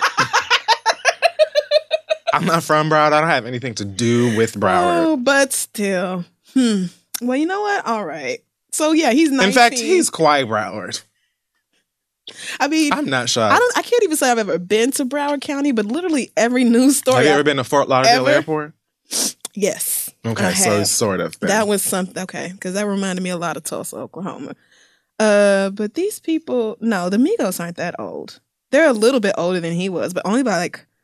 I'm not from Broward. I don't have anything to do with Broward. Oh, but still. Hmm. Well, you know what? All right. So yeah, he's nineteen. In fact, he's quite Broward. I mean, I'm not shocked. I don't. I can't even say I've ever been to Broward County, but literally every news story. Have you I- ever been to Fort Lauderdale ever? Airport? Yes. Okay, I so have. it's sort of. then. That was something. Okay, because that reminded me a lot of Tulsa, Oklahoma. Uh, but these people, no, the Migos aren't that old. They're a little bit older than he was, but only by like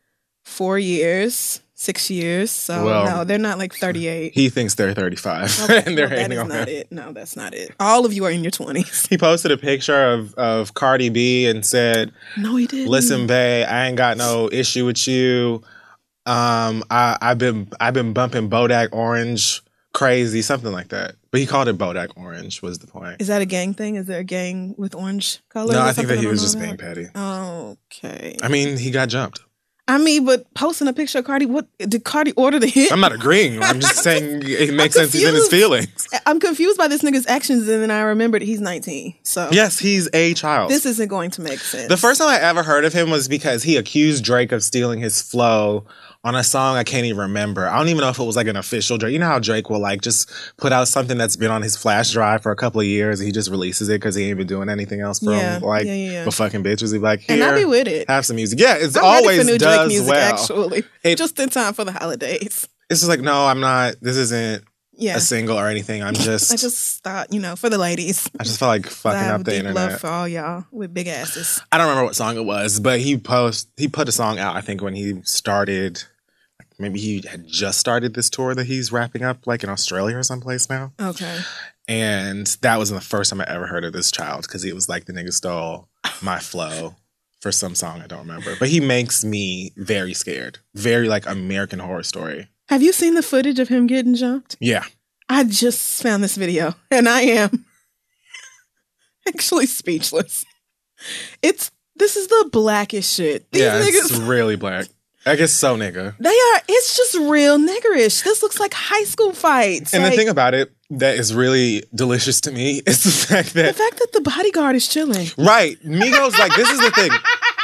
four years, six years. So Well, no, they're not like thirty-eight. He thinks they're thirty-five, Okay, and they're well, that hating is on not him. it. No, that's not it. All of you are in your twenties. He posted a picture of, of Cardi B and said, No, he didn't. "Listen, bae, I ain't got no issue with you. Um, I, I've been I've been bumping Bodak Orange crazy, something like that." But he called it Bodak Orange. Was the point? Is that a gang thing? Is there a gang with orange colors? No, or I think that something he I was don't just know being about? petty. Okay. I mean, he got jumped. I mean, but posting a picture of Cardi, what did Cardi order the hit? I'm not agreeing. I'm just saying it makes I'm sense. He's in his confused. feelings. I'm confused by this nigga's actions, and then I remembered he's nineteen. So Yes, he's a child. this isn't going to make sense. The first time I ever heard of him was because he accused Drake of stealing his flow on a song I can't even remember. I don't even know if it was like an official Drake. You know how Drake will like just put out something that's been on his flash drive for a couple of years and he just releases it because he ain't been doing anything else from Yeah, like yeah, yeah, yeah. but fucking bitches. He'd be like, and I be here, with it. have some music. Yeah, it's I'm always ready for new does Drake music, well. actually. It- Just in time for the holidays. It's just like, no, I'm not. This isn't Yeah. a single or anything. I'm just. I just thought, you know, for the ladies. I just felt like I fucking have up the deep internet. love for all y'all with big asses. I don't remember what song it was, but he post he put a song out. I think when he started, maybe he had just started this tour that he's wrapping up, like in Australia or someplace now. Okay. And that wasn't the first time I ever heard of this child because he was like the nigga stole my flow for some song I don't remember. But he makes me very scared, very like American Horror Story. Have you seen the footage of him getting jumped? Yeah, I just found this video and I am actually speechless. It's this is the blackest shit. These yeah, it's niggas, really black. I guess so, nigga. they are. It's just real niggerish. This looks like high school fights. And Like, the thing about it that is really delicious to me is the fact the that fact that the bodyguard is chilling. right, Migos, like this is the thing.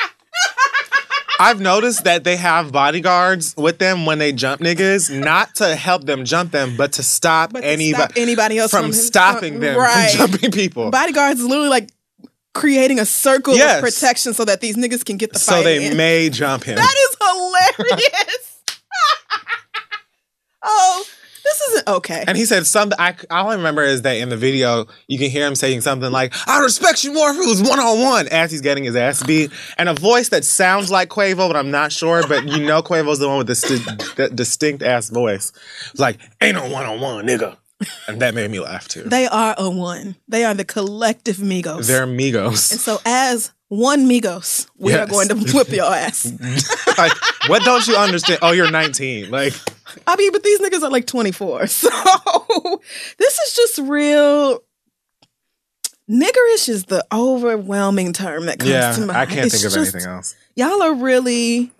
I've noticed that they have bodyguards with them when they jump niggas, not to help them jump them, but to stop But to anybody stop anybody else from, from him- stopping from- them right. from jumping people. Bodyguards is literally like creating a circle Yes. of protection so that these niggas can get the So fight they in. may jump him. That is hilarious. Oh, this isn't okay. And he said something, I, all I remember is that in the video, you can hear him saying something like, I respect you more if it was one-on-one, as he's getting his ass beat. And a voice that sounds like Quavo, but I'm not sure, but you know Quavo's the one with the, sti- the distinct-ass voice. It's like, ain't no one-on-one, nigga. And that made me laugh, too. They are a one. They are the collective Migos. They're and Migos. so as one Migos, we are Yes. going to whip your ass. Like, what don't you understand? Oh, you're nineteen. Like, I mean, but these niggas are like twenty-four. So this is just real. Niggerish is the overwhelming term that comes yeah, to mind. I can't It's think of just- anything else. Y'all are really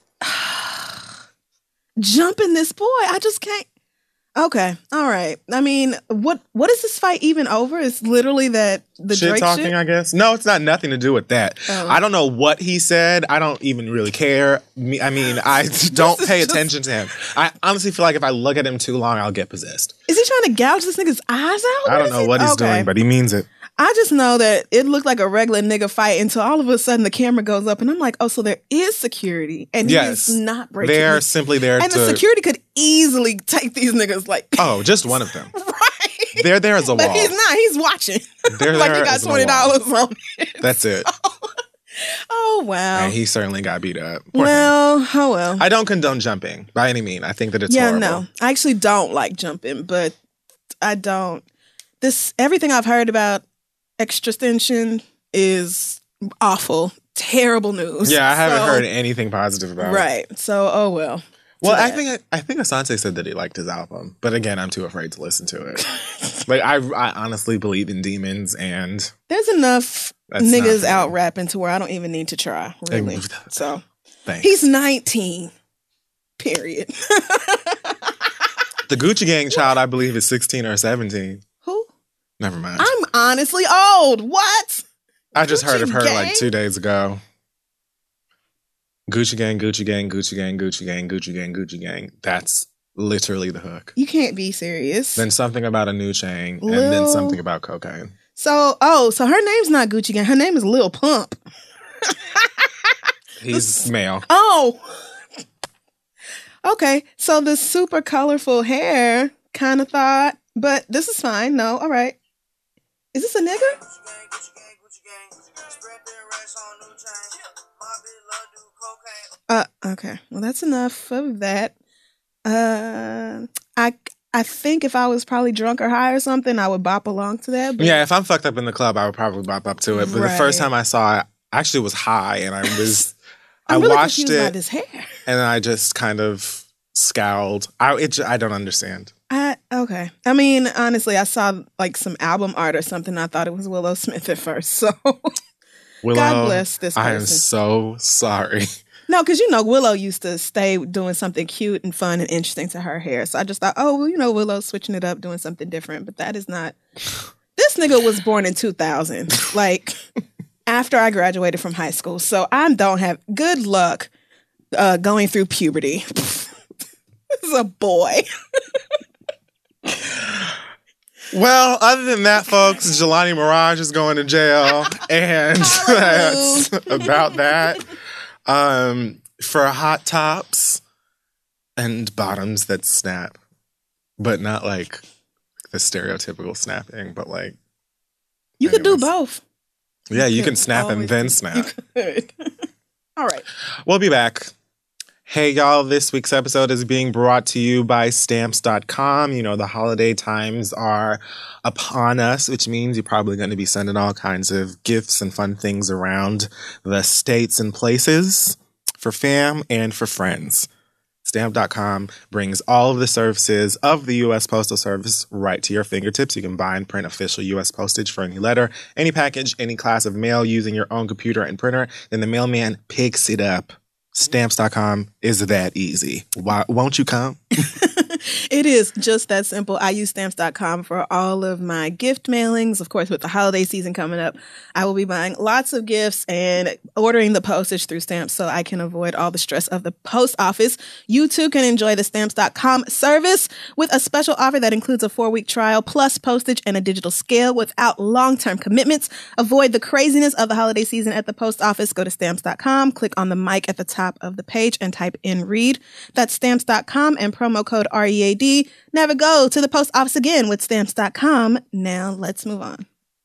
jumping this boy. I just can't. Okay, all right. I mean, what what is this fight even over? It's literally that the Shit Drake talking, shit. I guess. No, it's not nothing to do with that. Oh. I don't know what he said. I don't even really care. Me, I mean, I don't is pay just- attention to him. I honestly feel like if I look at him too long, I'll get possessed. Is he trying to gouge this nigga's eyes out? I don't is know he- what he's Okay. doing, but he means it. I just know that it looked like a regular nigga fight until all of a sudden the camera goes up and I'm like, oh, so there is security and Yes. he's not breaking They're it. simply there And to. the security could easily take these niggas like oh, just one of them. right. They're there as a But wall. he's not. He's watching. They're like he there got as a twenty wall. dollars on it. That's it. Oh wow. And he certainly got beat up. Poor thing. Well, oh well. I don't condone jumping by any means. I think that it's yeah, horrible. no. I actually don't like jumping, but I don't. This everything I've heard about extrastension is awful, terrible news. Yeah, I haven't So- heard anything positive about it. Right. So, oh well. Well, To I that. think I think Asante said that he liked his album, but again, I'm too afraid to listen to it. Like I, I honestly believe in demons, and There's enough That's not niggas for out me. rapping to where I don't even need to try. Really. So thanks. he's nineteen. Period. The Gucci Gang child, I believe, is sixteen or seventeen. Who? Never mind. I'm honestly old. What? I just heard Gucci of her Gang? like two days ago. Gucci Gang, Gucci Gang, Gucci Gang, Gucci Gang, Gucci Gang, Gucci Gang. That's literally the hook. You can't be serious. Then something about a new chain, and Lil- then something about cocaine. So, oh, so her name's not Gucci Gang. Her name is Lil Pump. He's male. Oh. Okay. So the super colorful hair kind of thought, but this is fine. No, all right. Is this a nigga? Uh, okay. Well, that's enough of that. Uh, I I think if I was probably drunk or high or something, I would bop along to that. But Yeah, if I'm fucked up in the club, I would probably bop up to it. But the first Right. time I saw it, I actually was high, and I was, I I'm really watched confused by it, this hair. and I just kind of scowled. I it, ju- I don't understand. I okay. I mean, honestly, I saw like some album art or something. I thought it was Willow Smith at first. So Willow, God bless this I am person. so sorry. No, because you know Willow used to stay doing something cute and fun and interesting to her hair. So I just thought, oh, well, you know, Willow's switching it up, doing something different. But that is not. This nigga was born in two thousand, like after I graduated from high school. So I don't have good luck uh, going through puberty. This is a boy. Well, other than that, folks, Jelani Mirage is going to jail, and that's about that. Um, for hot tops and bottoms that snap, but not like the stereotypical snapping, but like You could do anyways. both. Yeah, you could can snap and always then do- snap. You could. All right. We'll be back. Hey, y'all, this week's episode is being brought to you by stamps dot com. You know, the holiday times are upon us, which means you're probably going to be sending all kinds of gifts and fun things around the states and places for fam and for friends. stamp dot com brings all of the services of the U S Postal Service right to your fingertips. You can buy and print official U S postage for any letter, any package, any class of mail using your own computer and printer. Then the mailman picks it up. stamps dot com is that easy. Why won't you come? It is just that simple. I use stamps dot com for all of my gift mailings. Of course, with the holiday season coming up, I will be buying lots of gifts and ordering the postage through stamps so I can avoid all the stress of the post office. You too can enjoy the stamps dot com service with a special offer that includes a four-week trial plus postage and a digital scale without long-term commitments. Avoid the craziness of the holiday season at the post office. Go to stamps dot com, click on the mic at the top of the page and type in read. That's stamps dot com and promo code R E A D. Never go to the post office again with stamps dot com. Now let's move on.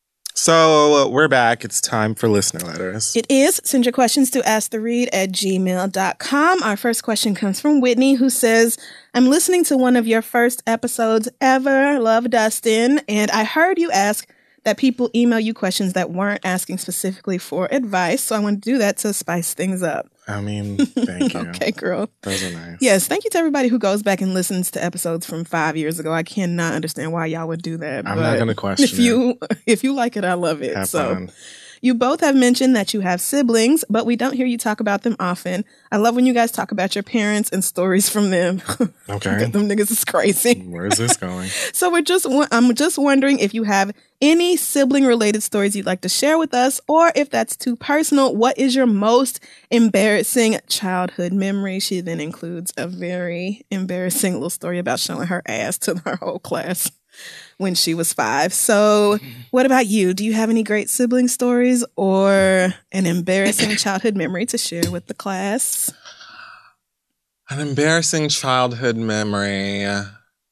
So we're back. It's time for listener letters. It is. Send your questions to ask the read at gmail dot com. Our first question comes from Whitney, who says, I'm listening to one of your first episodes ever. Love, Dustin. And I heard you ask that people email you questions that weren't asking specifically for advice. So I want to do that to spice things up. I mean, thank you. Okay, girl. Those are nice. Yes, thank you to everybody who goes back and listens to episodes from five years ago. I cannot understand why y'all would do that. I'm but not going to question if you if you like it, I love it. Have so fun. you both have mentioned that you have siblings, but we don't hear you talk about them often. I love when you guys talk about your parents and stories from them. Okay. Them niggas is crazy. Where is this going? So we're just wo- I'm just wondering if you have any sibling related stories you'd like to share with us, or if that's too personal, what is your most embarrassing childhood memory? She then includes a very embarrassing little story about showing her ass to her whole class when she was five. So what about you? Do you have any great sibling stories or an embarrassing childhood memory to share with the class? An embarrassing childhood memory. Um,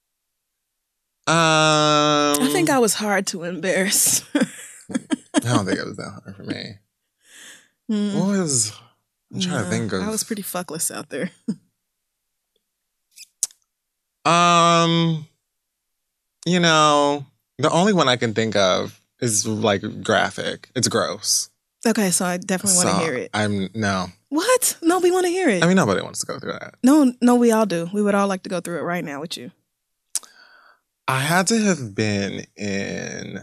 I I think I was hard to embarrass. I don't think it was that hard for me. Hmm. What was? I'm trying to No, think of. I was pretty fuckless out there. Um, you know, the only one I can think of is like graphic. It's gross. Okay, so I definitely want to So, hear it. I'm no. What? No, we want to hear it. I mean, nobody wants to go through that. no, no, we all do. We would all like to go through it right now with you. I had to have been in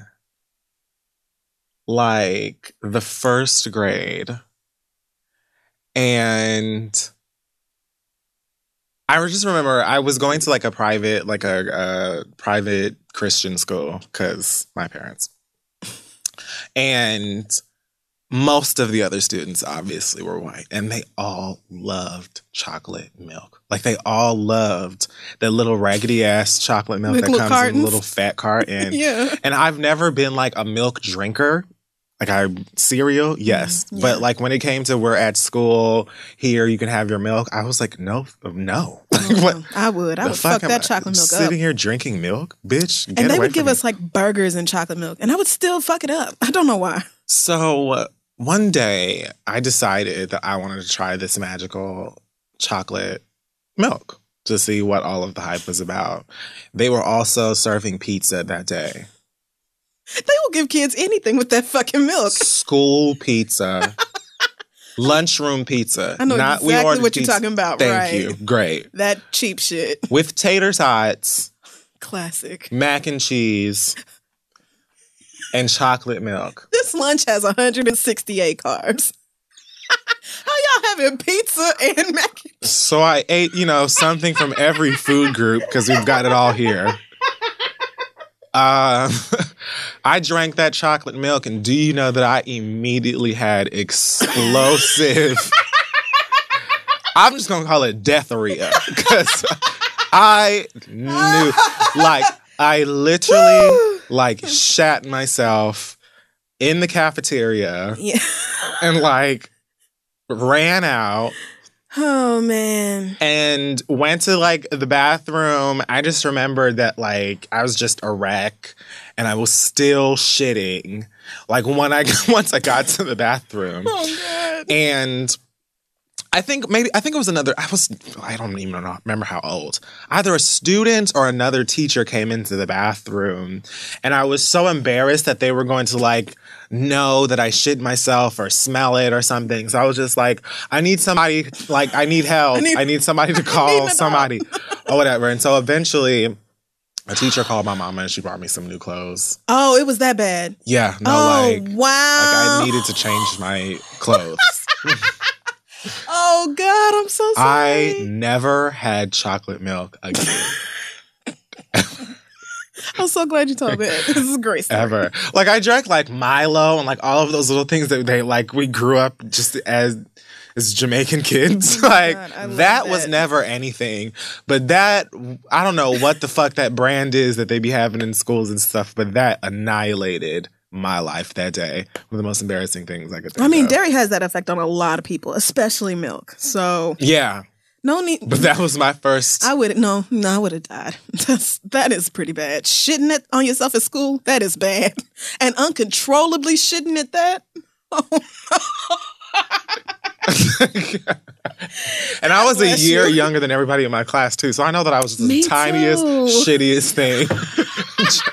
like the first grade, and I just remember I was going to like a private, like a, a private Christian school because my parents, and most of the other students obviously were white, and they all loved chocolate milk. Like they all loved that little raggedy ass chocolate milk Like that little comes in a cartons? little fat carton. Yeah. And I've never been like a milk drinker. Like I cereal, yes. Mm, yeah. But like when it came to we're at school, here you can have your milk, I was like, no, no. Like, what I would. I the would fuck am that I? chocolate milk Sitting up. here drinking milk, bitch. Get And they away would give from me. us like burgers and chocolate milk, and I would still fuck it up. I don't know why. So uh, one day I decided that I wanted to try this magical chocolate milk to see what all of the hype was about. They were also serving pizza that day. They will give kids anything with that fucking milk. School pizza. Lunchroom pizza. I know Not, exactly we ordered what pizza. you're talking about, Thank right? you. Great. That cheap shit. With tater tots, Classic. mac and cheese, and chocolate milk. This lunch has one hundred sixty-eight carbs. How y'all having pizza and mac and cheese? So I ate, you know, something from every food group because we've got it all here. Um, I drank that chocolate milk, and do you know that I immediately had explosive... I'm just going to call it deatheria because I knew, like, I literally, like, shat myself in the cafeteria Yeah. and, like, ran out Oh, man. and went to, like, the bathroom. I just remembered that, like, I was just a wreck and I was still shitting, like, when I once I got to the bathroom. Oh, God. And I think maybe, I think it was another, I was, I don't even know, remember how old. Either a student or another teacher came into the bathroom. And I was so embarrassed that they were going to, like, know that I shit myself or smell it or something. So I was just like, I need somebody, like, I need help. I need, I need somebody to call somebody or whatever. And so eventually a teacher called my mama and she brought me some new clothes. Oh, it was that bad? Yeah. No, oh, like, wow. like I needed to change my clothes. Oh, God, I'm so sorry. I never had chocolate milk again. I'm so glad you told me that. This is a great story. Ever. Like, I drank, like, Milo and, like, all of those little things that they, like, we grew up just as as Jamaican kids. Oh like, God, that, that was never anything. But that, I don't know what the fuck that brand is that they be having in schools and stuff, but that annihilated my life that day. One of the most embarrassing things I could think I mean, of. dairy has that effect on a lot of people, especially milk. So, Yeah. no need. But that was my first. I would no, no, I would have died. That's that is pretty bad. Shitting it on yourself at school, that is bad. And uncontrollably shitting at that. Oh, and I was a bless year you. younger than everybody in my class too, so I know that I was just Me the tiniest, too. shittiest thing. Just-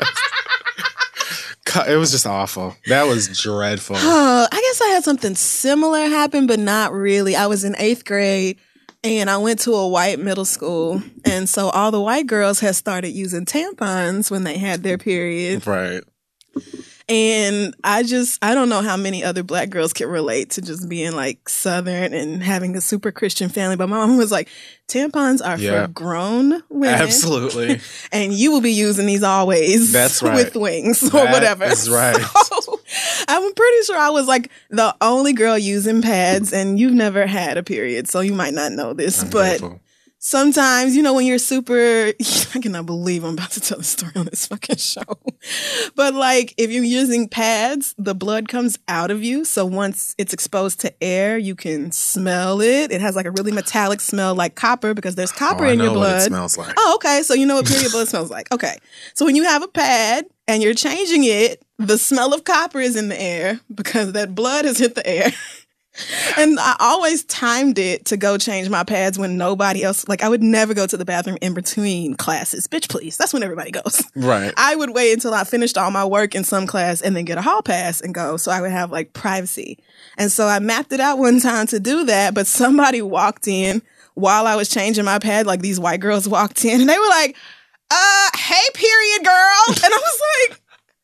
it was just awful. That was dreadful. Uh, I guess I had something similar happen, but not really. I was in eighth grade and I went to a white middle school. And so all the white girls had started using tampons when they had their period. Right. And I just, I don't know how many other black girls can relate to just being like Southern and having a super Christian family. But my mom was like, tampons are Yeah. for grown women. Absolutely. And you will be using these always That's right. with wings or That whatever. is right. So, I'm pretty sure I was like the only girl using pads, and you've never had a period, so you might not know this. I'm but grateful. sometimes, you know, when you're super, I cannot believe I'm about to tell the story on this fucking show. But like, if you're using pads, the blood comes out of you. So once it's exposed to air, you can smell it. It has like a really metallic smell like copper because there's copper Oh, I in your know what blood. it smells like. Oh, okay. So you know what period blood smells like. Okay. So when you have a pad and you're changing it, the smell of copper is in the air because that blood has hit the air. And I always timed it to go change my pads when nobody else, like I would never go to the bathroom in between classes. Bitch, please. That's when everybody goes. Right. I would wait until I finished all my work in some class and then get a hall pass and go. So I would have like privacy. And so I mapped it out one time to do that, but somebody walked in while I was changing my pad. Like these white girls walked in and they were like, uh, hey, period girl. And I was like,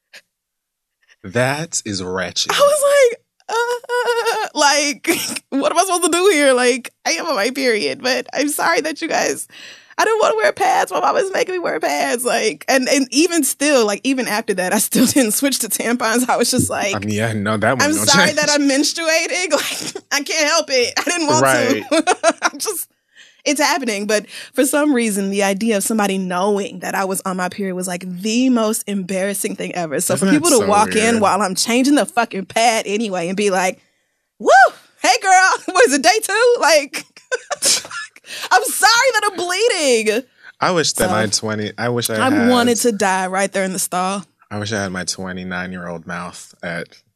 That is wretched. I was like, uh, like, what am I supposed to do here? Like, I am on my period, but I'm sorry that you guys, I didn't want to wear pads. My mom was making me wear pads. Like, and, and even still, like, even after that, I still didn't switch to tampons. I was just like, I mean, yeah, no, that I'm was sorry that I'm menstruating. Like, I can't help it. I didn't want Right. to. I'm just, it's happening. But for some reason, the idea of somebody knowing that I was on my period was like the most embarrassing thing ever. So Isn't for people that to so walk in weird? while I'm changing the fucking pad anyway and be like, woo, hey girl, what is it, day two? Like, I'm sorry that I'm bleeding. I wish that So, my twenty. I wish I. I had, wanted to die right there in the stall. I wish I had my twenty-nine year old mouth at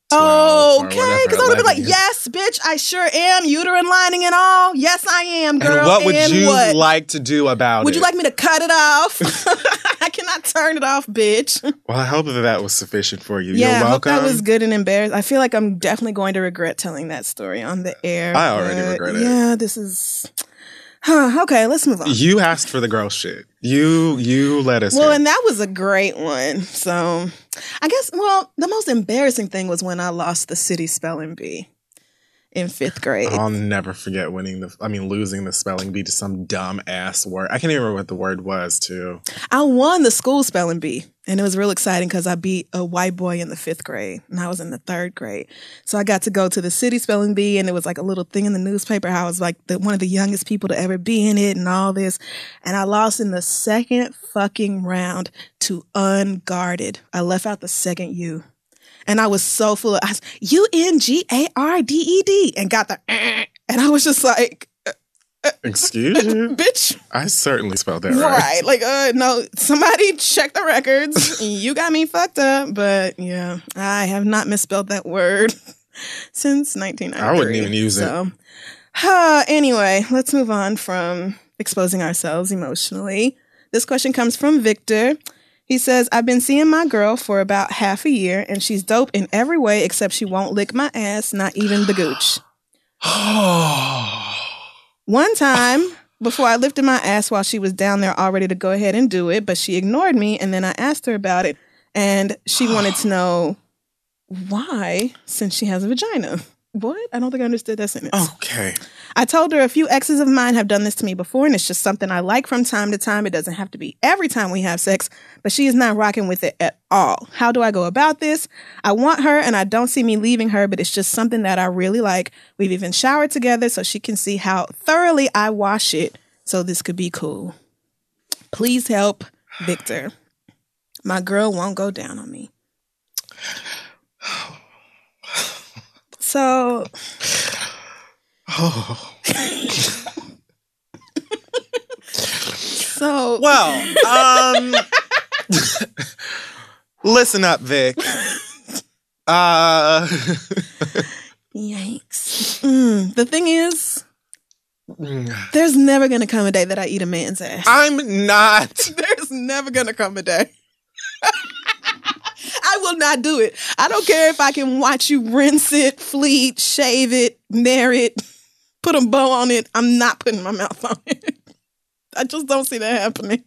twelve or Okay, whatever, because I would have been like, eleven. yes, bitch, I sure am. Uterine lining and all. Yes, I am, girl. And what would and you what? like to do about Would it? you like me to cut it off? I cannot turn it off, bitch. Well, I hope that that was sufficient for you. Yeah, You're I hope welcome. that was good and embarrassed. I feel like I'm definitely going to regret telling that story on the air. I already but regret it. Yeah, this is... Huh, okay, let's move on. You asked for the girl shit. You you let us. Well, hear. and that was a great one. So I guess, well, the most embarrassing thing was when I lost the city spelling bee in fifth grade. I'll never forget winning the. I mean, losing the spelling bee to some dumb ass word. I can't even remember what the word was. Too. I won the school spelling bee, and it was real exciting because I beat a white boy in the fifth grade, and I was in the third grade. So I got to go to the city spelling bee, and it was like a little thing in the newspaper how I was like the, one of the youngest people to ever be in it, and all this. And I lost in the second fucking round to Unguarded. I left out the second U. And I was so full of, I was, U N G A R D E D, and got the, and I was just like, Excuse you? bitch. I certainly spelled that right. Right. Like, uh, no, somebody check the records. You got me fucked up. But yeah, I have not misspelled that word since nineteen ninety-three. I wouldn't even use so. it. Uh, anyway, let's move on from exposing ourselves emotionally. This question comes from Victor. He says, I've been seeing my girl for about half a year, and she's dope in every way except she won't lick my ass, not even the gooch. One time, before I lifted my ass while she was down there all ready to go ahead and do it, but she ignored me, and then I asked her about it, and she wanted to know why, since she has a vagina. What? I don't think I understood that sentence. Okay. I told her a few exes of mine have done this to me before, and it's just something I like from time to time. It doesn't have to be every time we have sex, but she is not rocking with it at all. How do I go about this? I want her, and I don't see me leaving her, but it's just something that I really like. We've even showered together so she can see how thoroughly I wash it, so this could be cool. Please help, Victor. My girl won't go down on me. So... Oh. so Well, um, listen up, Vic. Uh, yikes. Mm, the thing is, there's never going to come a day that I eat a man's ass. I'm not. There's never going to come a day. I will not do it. I don't care if I can watch you rinse it, fleet, shave it, nair it, put a bow on it. I'm not putting my mouth on it. I just don't see that happening.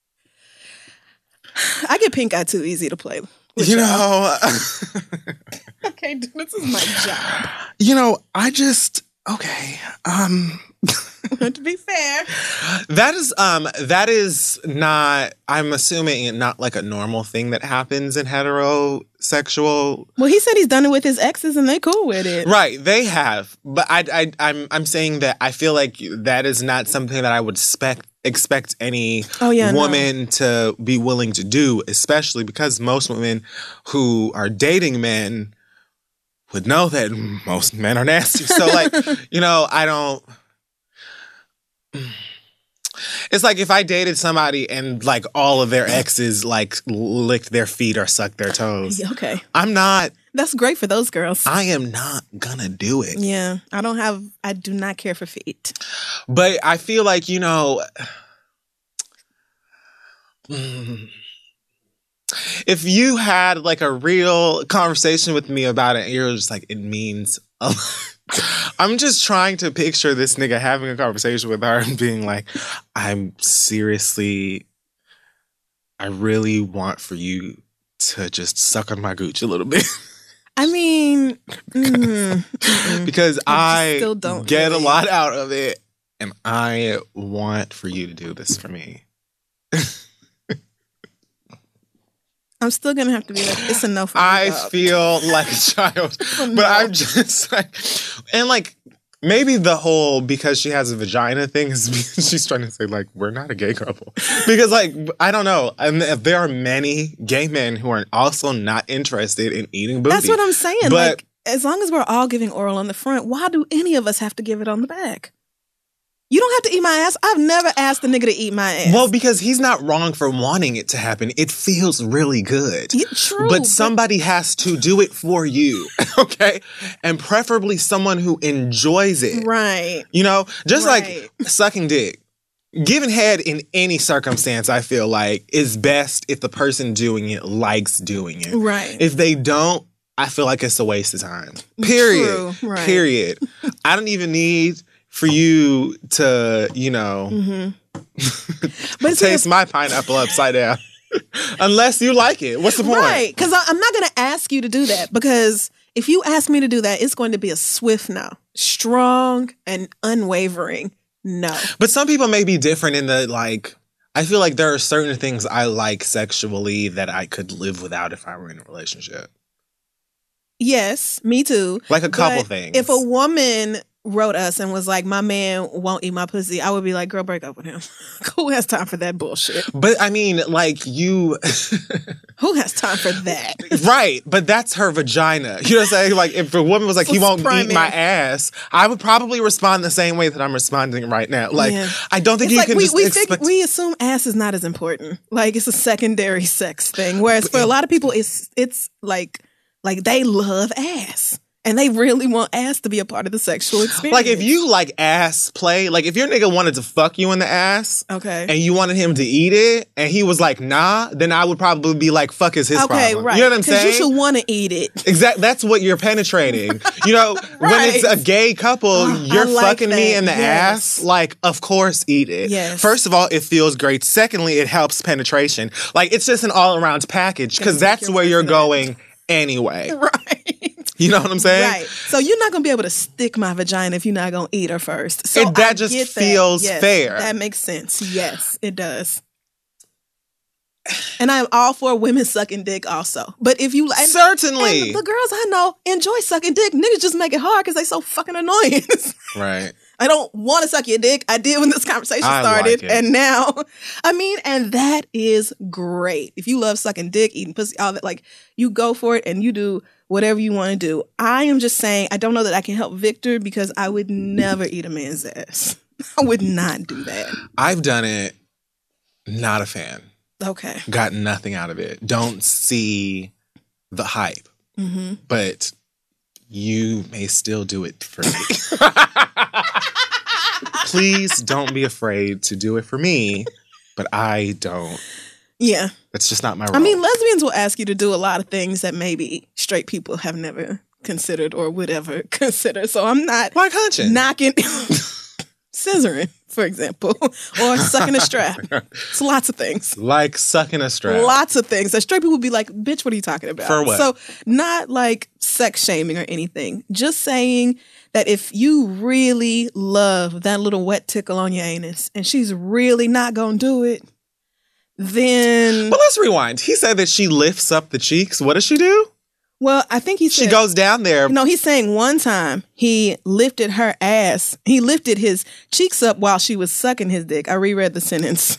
I get pink eye too easy to play with. You y'all. know. Okay, dude, this is my job. You know, I just okay. Um To be fair. That is um that is not I'm assuming not like a normal thing that happens in heterosexual. Well, he said he's done it with his exes and they cool with it. Right, they have. But I I I'm I'm saying that I feel like that is not something that I would expect expect any oh, yeah, woman no. to be willing to do, especially because most women who are dating men would know that most men are nasty. So like, you know, I don't It's like if I dated somebody and like all of their exes like licked their feet or sucked their toes. Okay. I'm not. That's great for those girls. I am not gonna do it. Yeah. I don't have, I do not care for feet. But I feel like, you know, if you had like a real conversation with me about it and you're just like, it means a lot. I'm just trying to picture this nigga having a conversation with her and being like, I'm seriously, I really want for you to just suck on my gooch a little bit. I mean, mm, because I, I still don't get really. a lot out of it and I want for you to do this for me. I'm still going to have to be like, it's a no for me. I dog. feel like a child, Oh, but no. I'm just like, and like, maybe the whole because she has a vagina thing is she's trying to say like, we're not a gay couple. Because like, I don't know. And there are many gay men who are also not interested in eating booty. That's what I'm saying. But like, as long as we're all giving oral on the front, why do any of us have to give it on the back? You don't have to eat my ass. I've never asked a nigga to eat my ass. Well, because he's not wrong for wanting it to happen. It feels really good. Yeah, true. But somebody has to do it for you, okay? And preferably someone who enjoys it. Right. You know, just Right. like sucking dick. Giving head in any circumstance, I feel like, is best if the person doing it likes doing it. Right. If they don't, I feel like it's a waste of time. Period. True. Right. Period. I don't even need for you to, you know, Mm-hmm. But taste see, my pineapple upside down. Unless you like it. What's the point? right. Because I'm not going to ask you to do that. Because if you ask me to do that, it's going to be a swift no. Strong and unwavering no. But some people may be different in the, like, I feel like there are certain things I like sexually that I could live without if I were in a relationship. Yes, me too. Like a couple But things. If a woman wrote us and was like, my man won't eat my pussy, I would be like, girl, break up with him. Who has time for that bullshit? But I mean, like, you... Who has time for that? Right, but that's her vagina. You know what I'm saying? Like, if a woman was like, So he won't it's eat my primary. ass, I would probably respond the same way that I'm responding right now. Like, Yeah. I don't think It's you like can we, just we, expect... think, we assume ass is not as important. Like it's a secondary sex thing. Whereas for a lot of people, it's it's like like they love ass. And they really want ass to be a part of the sexual experience. Like, if you like ass play, like, if your nigga wanted to fuck you in the ass, Okay. and you wanted him to eat it, and he was like, nah, then I would probably be like, fuck is his Okay, problem. right. You know what I'm Because saying? you should want to eat it. Exactly. That's what you're penetrating. You know, when it's a Right. gay couple, Oh, you're I like fucking me that. in the Yes. ass. Like, of course, eat it. Yes. First of all, it feels great. Secondly, it helps penetration. Like, it's just an all around package because Gotta take that's your where word you're for that. going anyway. Right. You know what I'm saying? Right. So you're not going to be able to stick my vagina if you're not going to eat her first. So And that I just get that. feels Yes, fair. That makes sense. Yes, it does. And I'm all for women sucking dick also. But if you and, Certainly. and the girls I know enjoy sucking dick. Niggas just make it hard because they so fucking annoying. Right. I don't want to suck your dick. I did when this conversation I started. like it. And now, I mean, and that is great. If you love sucking dick, eating pussy, all that, like, you go for it and you do whatever you want to do. I am just saying, I don't know that I can help Victor because I would never eat a man's ass. I would not do that. I've done it. Not a fan. Okay. Got nothing out of it. Don't see the hype. Mm-hmm. But you may still do it for me. Please don't be afraid to do it for me, but I don't. Yeah. That's just not my role. I mean, lesbians will ask you to do a lot of things that maybe straight people have never considered or would ever consider. So I'm not Why can't you? knocking scissoring, for example, or sucking a strap. It's lots of things. Like sucking a strap. Lots of things that straight people would be like, bitch, what are you talking about? For what? So not like sex shaming or anything. Just saying that if you really love that little wet tickle on your anus and she's really not going to do it, then... But let's rewind. He said that she lifts up the cheeks. What does she do? Well, I think he said... She goes down there. No, he's saying one time he lifted her ass. He lifted his cheeks up while she was sucking his dick. I reread the sentence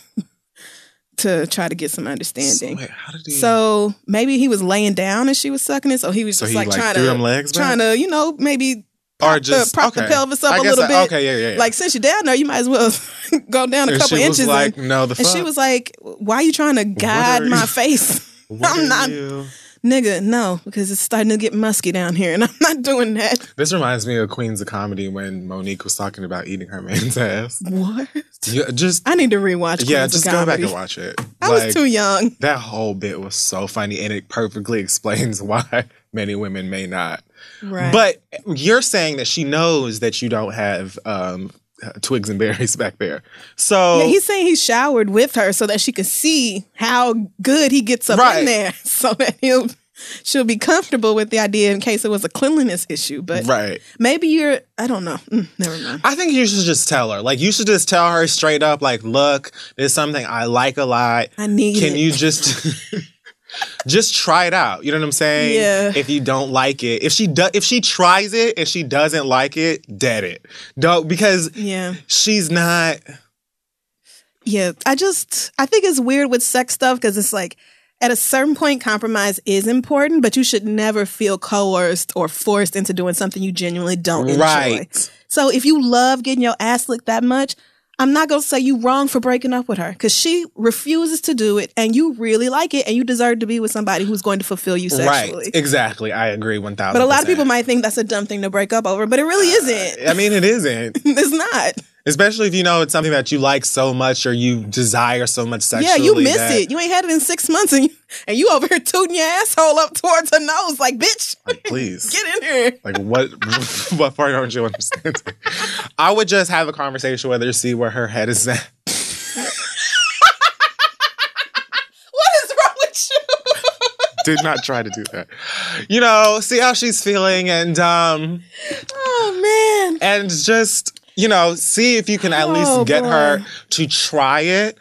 to try to get some understanding. So, wait, how did he... So maybe he was laying down as she was sucking it. So he was So just he, like, like, trying threw to them legs back? trying to, you know, maybe Or prop, just... the, prop okay. the pelvis up I a guess little I- bit. Okay, yeah, yeah, yeah. Like, since you're down there, you might as well go down a And couple she was inches. like, and, no, the fuck? and she was like, why are you trying to guide are my you- face? What I'm are not, you- nigga, no, because it's starting to get musky down here and I'm not doing that. This reminds me of Queens of Comedy when Monique was talking about eating her man's ass. What? Yeah, just... I need to rewatch Yeah, Queens of just go back Comedy. and watch it. I Like, was too young. that whole bit was so funny, and it perfectly explains why many women may not. Right. But you're saying that she knows that you don't have um, twigs and berries back there. So Yeah, he's saying he showered with her so that she could see how good he gets up Right. in there, so that he'll she'll be comfortable with the idea in case it was a cleanliness issue. But right. maybe you're, I don't know. Mm, never mind. I think you should just tell her. Like, you should just tell her straight up, like, look, there's something I like a lot. I need Can it. you just... Just try it out. You know what I'm saying? Yeah. If you don't like it, if she does, if she tries it and she doesn't like it, dead it. Don't, because Yeah. she's not. Yeah. I just, I think it's weird with sex stuff because it's like, At a certain point, compromise is important, but you should never feel coerced or forced into doing something you genuinely don't enjoy. Right. So if you love getting your ass licked that much, I'm not going to say you wrong for breaking up with her because she refuses to do it and you really like it and you deserve to be with somebody who's going to fulfill you sexually. Right. Exactly. I agree one thousand percent. But a lot of people might think that's a dumb thing to break up over, but it really isn't. Uh, I mean, it isn't. It's not. Especially if you know it's something that you like so much or you desire so much sexually. Yeah, you miss that, it. You ain't had it in six months and you, and you over here tooting your asshole up towards her nose like, bitch, like, please. Get in here. Like, what what part aren't you understanding? I would just have a conversation with her, see where her head is at. What is wrong with you? Did not try to do that. You know, see how she's feeling and, um... Oh, man. And just... You know, see if you can at least oh, get boy. her to try it.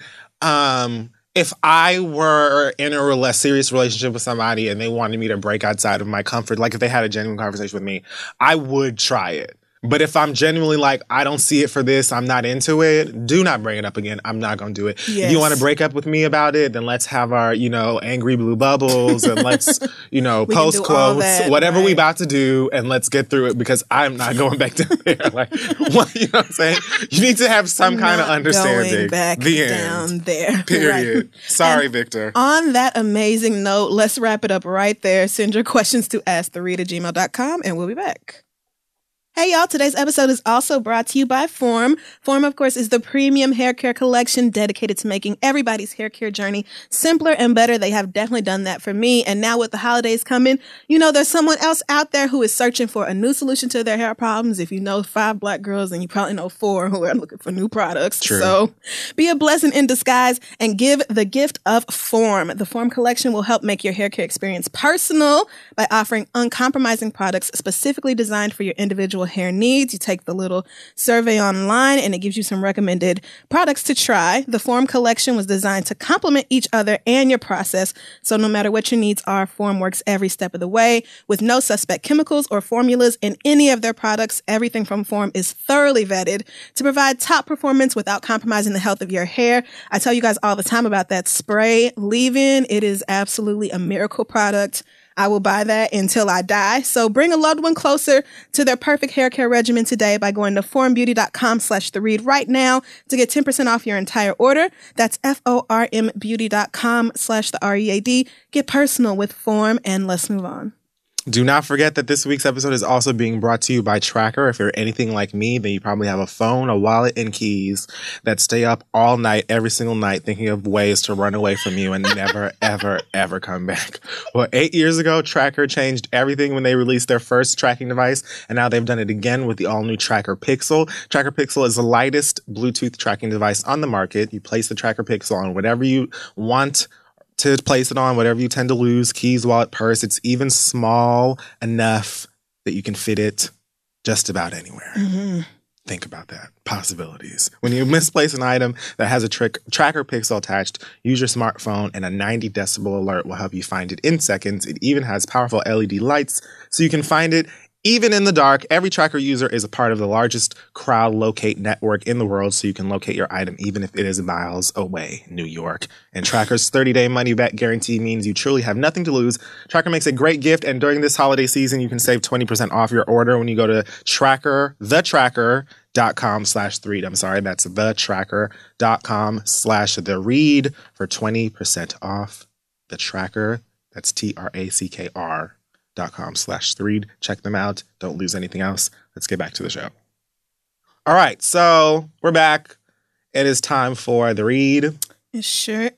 Um, if I were in a less serious relationship with somebody and they wanted me to break outside of my comfort, like if they had a genuine conversation with me, I would try it. But if I'm genuinely like, I don't see it for this, I'm not into it, do not bring it up again. I'm not going to do it. Yes. If you want to break up with me about it, then let's have our, you know, angry blue bubbles and let's, you know, post quotes, that, whatever right. we about to do, and let's get through it because I'm not going back down there. Like, what, you know what I'm saying? You need to have some I'm kind of understanding. Going back the end. down there. Period. Right. Sorry, and Victor. On that amazing note, let's wrap it up right there. Send your questions to ask the read at gmail dot com and we'll be back. Hey, y'all. Today's episode is also brought to you by Form. Form, of course, is the premium hair care collection dedicated to making everybody's hair care journey simpler and better. They have definitely done that for me. And now with the holidays coming, you know, there's someone else out there who is searching for a new solution to their hair problems. If you know five black girls, then you probably know four who are looking for new products. True. So be a blessing in disguise and give the gift of Form. The Form collection will help make your hair care experience personal by offering uncompromising products specifically designed for your individual hair needs. You take the little survey online and it gives you some recommended products to try. The Form collection was designed to complement each other and your process. So no matter what your needs are, Form works every step of the way with no suspect chemicals or formulas in any of their products. Everything from Form is thoroughly vetted to provide top performance without compromising the health of your hair. I tell you guys all the time about that spray leave-in. It is absolutely a miracle product. I will buy that until I die. So bring a loved one closer to their perfect hair care regimen today by going to formbeauty.com slash the read right now to get ten percent off your entire order. That's F-O-R-M beauty.com slash the R-E-A-D. Get personal with Form and let's move on. Do not forget that this week's episode is also being brought to you by Tracker. If you're anything like me, then you probably have a phone, a wallet, and keys that stay up all night, every single night, thinking of ways to run away from you and never, ever, ever come back. Well, eight years ago, Tracker changed everything when they released their first tracking device, and now they've done it again with the all-new Tracker Pixel. Tracker Pixel is the lightest Bluetooth tracking device on the market. You place the Tracker Pixel on whatever you want to place it on, whatever you tend to lose, keys, wallet, purse. It's even small enough that you can fit it just about anywhere. Mm-hmm. Think about that. Possibilities. When you misplace an item that has a trick, Tracker Pixel attached, use your smartphone and a ninety decibel alert will help you find it in seconds. It even has powerful L E D lights so you can find it even in the dark. Every Tracker user is a part of the largest crowd locate network in the world, so you can locate your item even if it is miles away, New York. And Tracker's thirty-day money-back guarantee means you truly have nothing to lose. Tracker makes a great gift, and during this holiday season, you can save twenty percent off your order when you go to Tracker, the Tracker. Dot com slash the read. I'm sorry, that's the tracker dot com slash the read for twenty percent off. The Tracker, that's T R A C K R dot com slash the read. Check them out. Don't lose anything else. Let's get back to the show. All right, so we're back. It is time for the read. It sure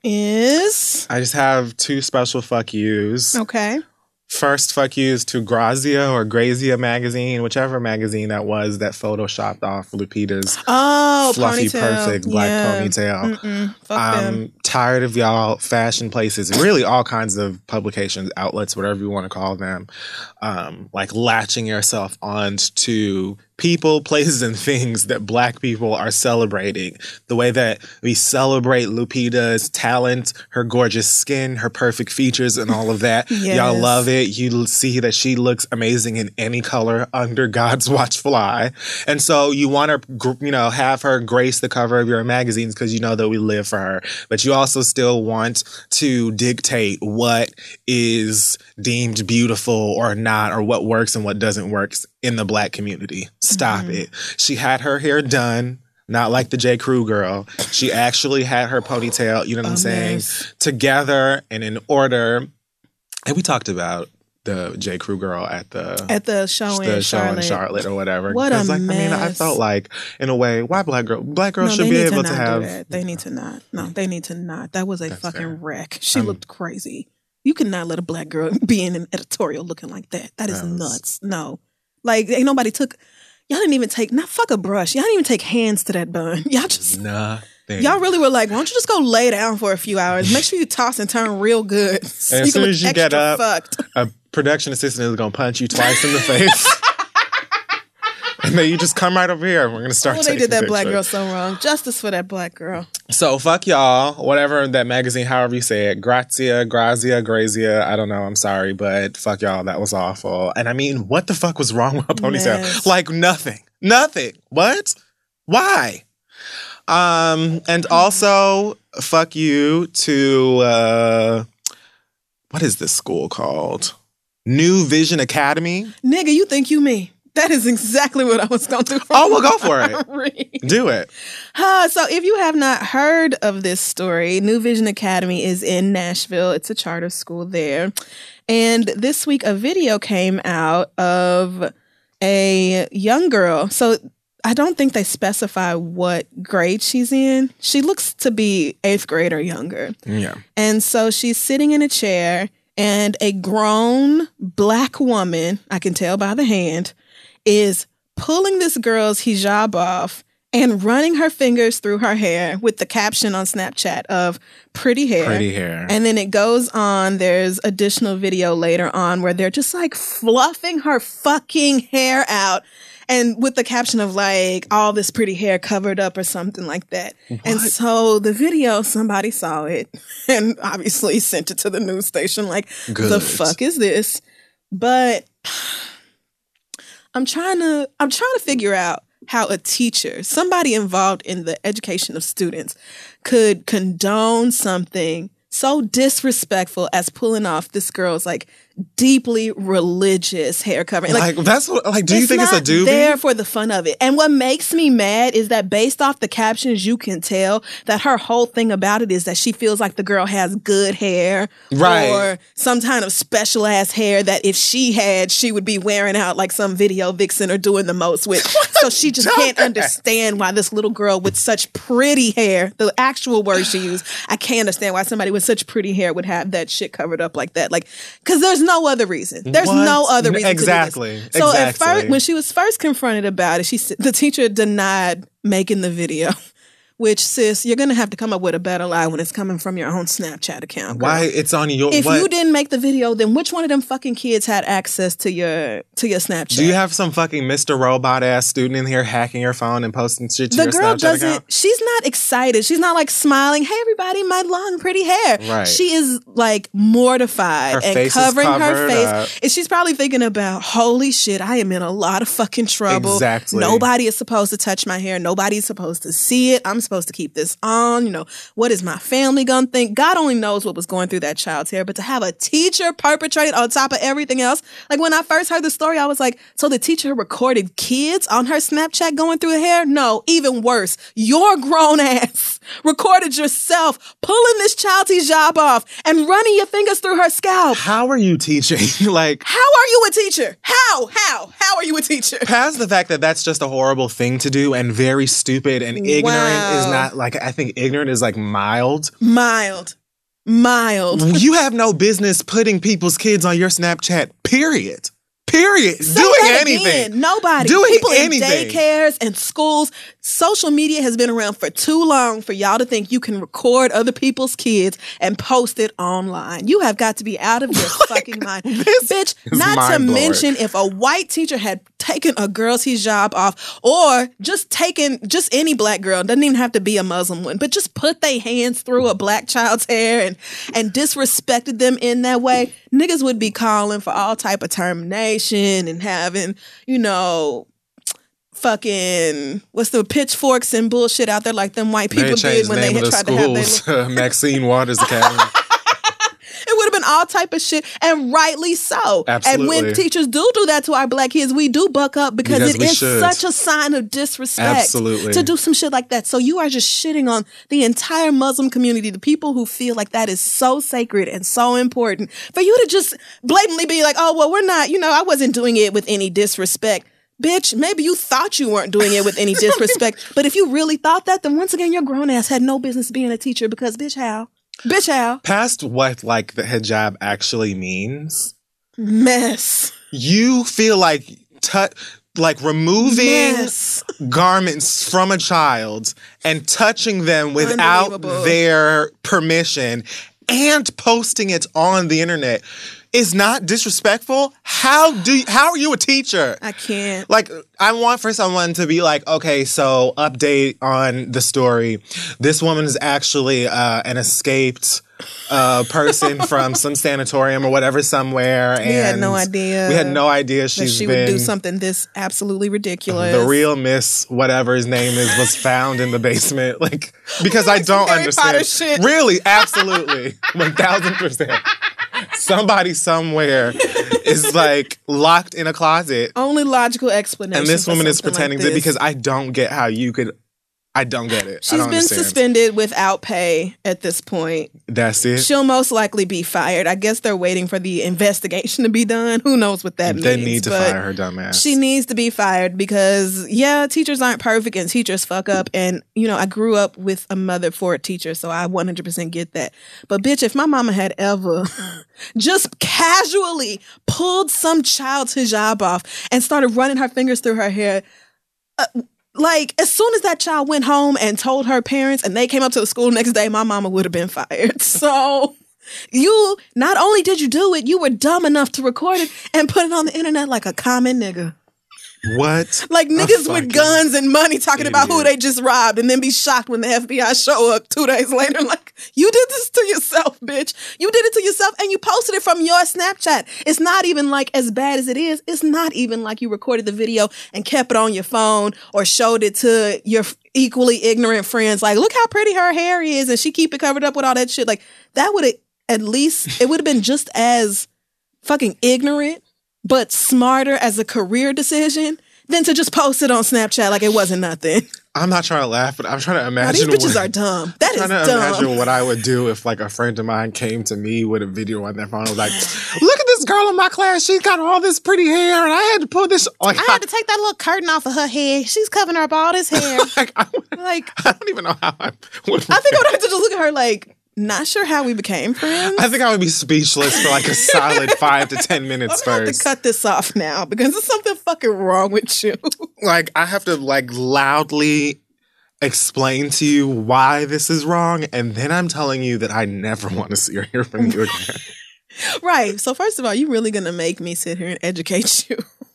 is. I just have two special fuck yous. Okay. First, fuck yous to Grazia or Grazia magazine, whichever magazine that was that photoshopped off Lupita's oh, fluffy, ponytail. perfect black yeah. ponytail. Mm-mm. Fuck I'm them. tired of y'all fashion places, and really all kinds of publications, outlets, whatever you want to call them, um, like latching yourself onto people, places, and things that Black people are celebrating. The way that we celebrate Lupita's talent, her gorgeous skin, her perfect features, and all of that. Yes. Y'all love it. You see that she looks amazing in any color under God's watchful eye. And so you want to, you know, have her grace the cover of your magazines because you know that we live for her. But you also still want to dictate what is deemed beautiful or not, or what works and what doesn't work in the Black community. Stop mm-hmm. it. She had her hair done, not like the J. Crew girl. She actually had her ponytail, you know what I'm saying, mess. together and in order. And we talked about the J. Crew girl at the at the show the in show Charlotte. in Charlotte or whatever. What a like, mess. I mean, I felt like, in a way, why Black girl? Black girls no, should be able to, to not have. Do that. They need to not. No, they need to not. That was a That's fucking fair. wreck. She Um, looked crazy. You cannot let a Black girl be in an editorial looking like that. That is That was- nuts. No, like ain't nobody took. Y'all didn't even take. Not fuck a brush. Y'all didn't even take hands to that bun. Y'all just. Nothing. Y'all really were like, why don't you just go lay down for a few hours? Make sure you toss and turn real good. So And you as soon can as look you get extra up, fucked. a production assistant is going to punch you twice in the face. And then you just come right over here and we're going to start Oh, they taking did that Black pictures. girl so wrong. Justice for that Black girl. So fuck y'all, whatever that magazine, however you say it, Grazia, Grazia, Grazia, I don't know, I'm sorry, but fuck y'all, that was awful. And I mean, what the fuck was wrong with a ponytail? Mess. Like nothing, nothing. What? Why? Um, and also, fuck you to, uh, what is this school called? New Vision Academy? Nigga, you think you me. That is exactly what I was going to do. Oh, well, go for it. Do it. Uh, so if you have not heard of this story, New Vision Academy is in Nashville. It's a charter school there. And this week a video came out of a young girl. So I don't think they specify what grade she's in. She looks to be eighth grade or younger. Yeah. And so she's sitting in a chair and a grown Black woman, I can tell by the hand, is pulling this girl's hijab off and running her fingers through her hair with the caption on Snapchat of pretty hair. Pretty hair. And then it goes on. There's additional video later on where they're just like fluffing her fucking hair out. And with the caption of like, all this pretty hair covered up or something like that. What? And so the video, somebody saw it and obviously sent it to the news station like, Good. the fuck is this? But I'm trying to, I'm trying to figure out how a teacher, somebody involved in the education of students, could condone something so disrespectful as pulling off this girl's like deeply religious hair covering. Like, like that's what, like, do you think it's a doobie? There for the fun of it. And what makes me mad is that based off the captions, you can tell that her whole thing about it is that she feels like the girl has good hair, right? Or some kind of special ass hair that if she had, she would be wearing out like some video vixen or doing the most with. So she just can't understand why this little girl with such pretty hair, the actual word she used, I can't understand why somebody with such pretty hair would have that shit covered up like that. Like, because there's no other reason. There's What? no other reason Exactly. to do this. So exactly. at first, when she was first confronted about it, she s- the teacher denied making the video. Which, sis, you're going to have to come up with a better lie when it's coming from your own Snapchat account. Girl. Why it's on your? If what? you didn't make the video, then which one of them fucking kids had access to your to your Snapchat? Do you have some fucking Mister Robot ass student in here hacking your phone and posting shit to the your girl Snapchat doesn't. account? She's not excited. She's not like smiling. Hey, everybody, my long, pretty hair. Right. She is like mortified Her and face is covering her covered face. up. And she's probably thinking about, holy shit, I am in a lot of fucking trouble. Exactly. Nobody is supposed to touch my hair. Nobody's supposed to see it. I'm supposed to keep this on. You know, what is my family gonna think? God only knows what was going through that child's hair. But to have a teacher perpetrate it on top of everything else, like when I first heard the story, I was like, so the teacher recorded kids on her Snapchat going through the hair? No, even worse. Your grown ass recorded yourself pulling this child's hijab off and running your fingers through her scalp. How are you teaching? Like, How are you a teacher? How? How? How are you a teacher? past the fact that that's just a horrible thing to do and very stupid and ignorant Wow. is not like, I think ignorant is like mild. Mild. Mild. You have no business putting people's kids on your Snapchat, period. Period. Say Doing that anything. again. Nobody. Doing People anything. in daycares and schools. Social media has been around for too long for y'all to think you can record other people's kids and post it online. You have got to be out of your fucking mind. this Bitch, is not to mind-blowing. mention if a white teacher had taking a girl's hijab off, or just taking just any black girl, doesn't even have to be a Muslim one, but just put their hands through a black child's hair and and disrespected them in that way, niggas would be calling for all type of termination and having, you know, fucking what's the pitchforks and bullshit out there like them white people did when they had tried to have their little... Maxine Waters Academy. It would have been all type of shit, and rightly so. Absolutely. And when teachers do do that to our black kids, we do buck up because, because it is should. such a sign of disrespect Absolutely. to do some shit like that. So you are just shitting on the entire Muslim community, the people who feel like that is so sacred and so important. For you to just blatantly be like, oh, well, we're not, you know, I wasn't doing it with any disrespect. Bitch, maybe you thought you weren't doing it with any disrespect, but if you really thought that, then once again, your grown ass had no business being a teacher because, bitch, how? Bitch, how? Past what, like, the hijab actually means. Mess. You feel like, tu- like removing Mess. garments from a child and touching them without their permission and posting it on the internet is not disrespectful. How do you, how are you a teacher? I can't. Like, I want for someone to be like, okay, so update on the story. This woman is actually uh, an escaped uh, person from some sanatorium or whatever somewhere. And we had no idea. We had no idea she's that she been, would do something this absolutely ridiculous. The real Miss whatever his name is was found in the basement. Like, because like I don't Harry understand. Potter shit. Really, absolutely, one thousand percent. Somebody somewhere is like locked in a closet. Only logical explanation. And this woman is pretending like to, because I don't get how you could, I don't get it. She's I don't been understand. suspended without pay at this point. That's it. She'll most likely be fired. I guess they're waiting for the investigation to be done. Who knows what that they means. They need to but fire her dumbass. She needs to be fired because, yeah, teachers aren't perfect and teachers fuck up. And, you know, I grew up with a mother for a teacher, so I one hundred percent get that. But, bitch, if my mama had ever just casually pulled some child's hijab off and started running her fingers through her hair, uh, like, as soon as that child went home and told her parents and they came up to the school the next day, my mama would have been fired. So you, not only did you do it, you were dumb enough to record it and put it on the internet like a common nigga. What? Like niggas with guns and money talking idiot. about who they just robbed and then be shocked when the F B I show up two days later. Like, you did this to yourself, bitch. You did it to yourself and you posted it from your Snapchat. It's not even like, as bad as it is, it's not even like you recorded the video and kept it on your phone or showed it to your equally ignorant friends. Like, look how pretty her hair is and she keep it covered up with all that shit. Like, that would have, at least, it would have been just as fucking ignorant but smarter as a career decision than to just post it on Snapchat like it wasn't nothing. I'm not trying to laugh, but I'm trying to imagine. Now, these bitches what, are dumb. That is dumb. I'm trying to imagine what I would do if like a friend of mine came to me with a video on their phone and was like, look at this girl in my class. She's got all this pretty hair and I had to pull this. Like, I had to take that little curtain off of her head. She's covering up all this hair. like, I, like, I don't even know how I would. I think I would have to just look at her like, not sure how we became friends. I think I would be speechless for like a solid five to ten minutes I'm first. I have to cut this off now because there's something fucking wrong with you. Like, I have to like loudly explain to you why this is wrong, and then I'm telling you that I never want to see or hear from you again. Right. So first of all, you really gonna make me sit here and educate you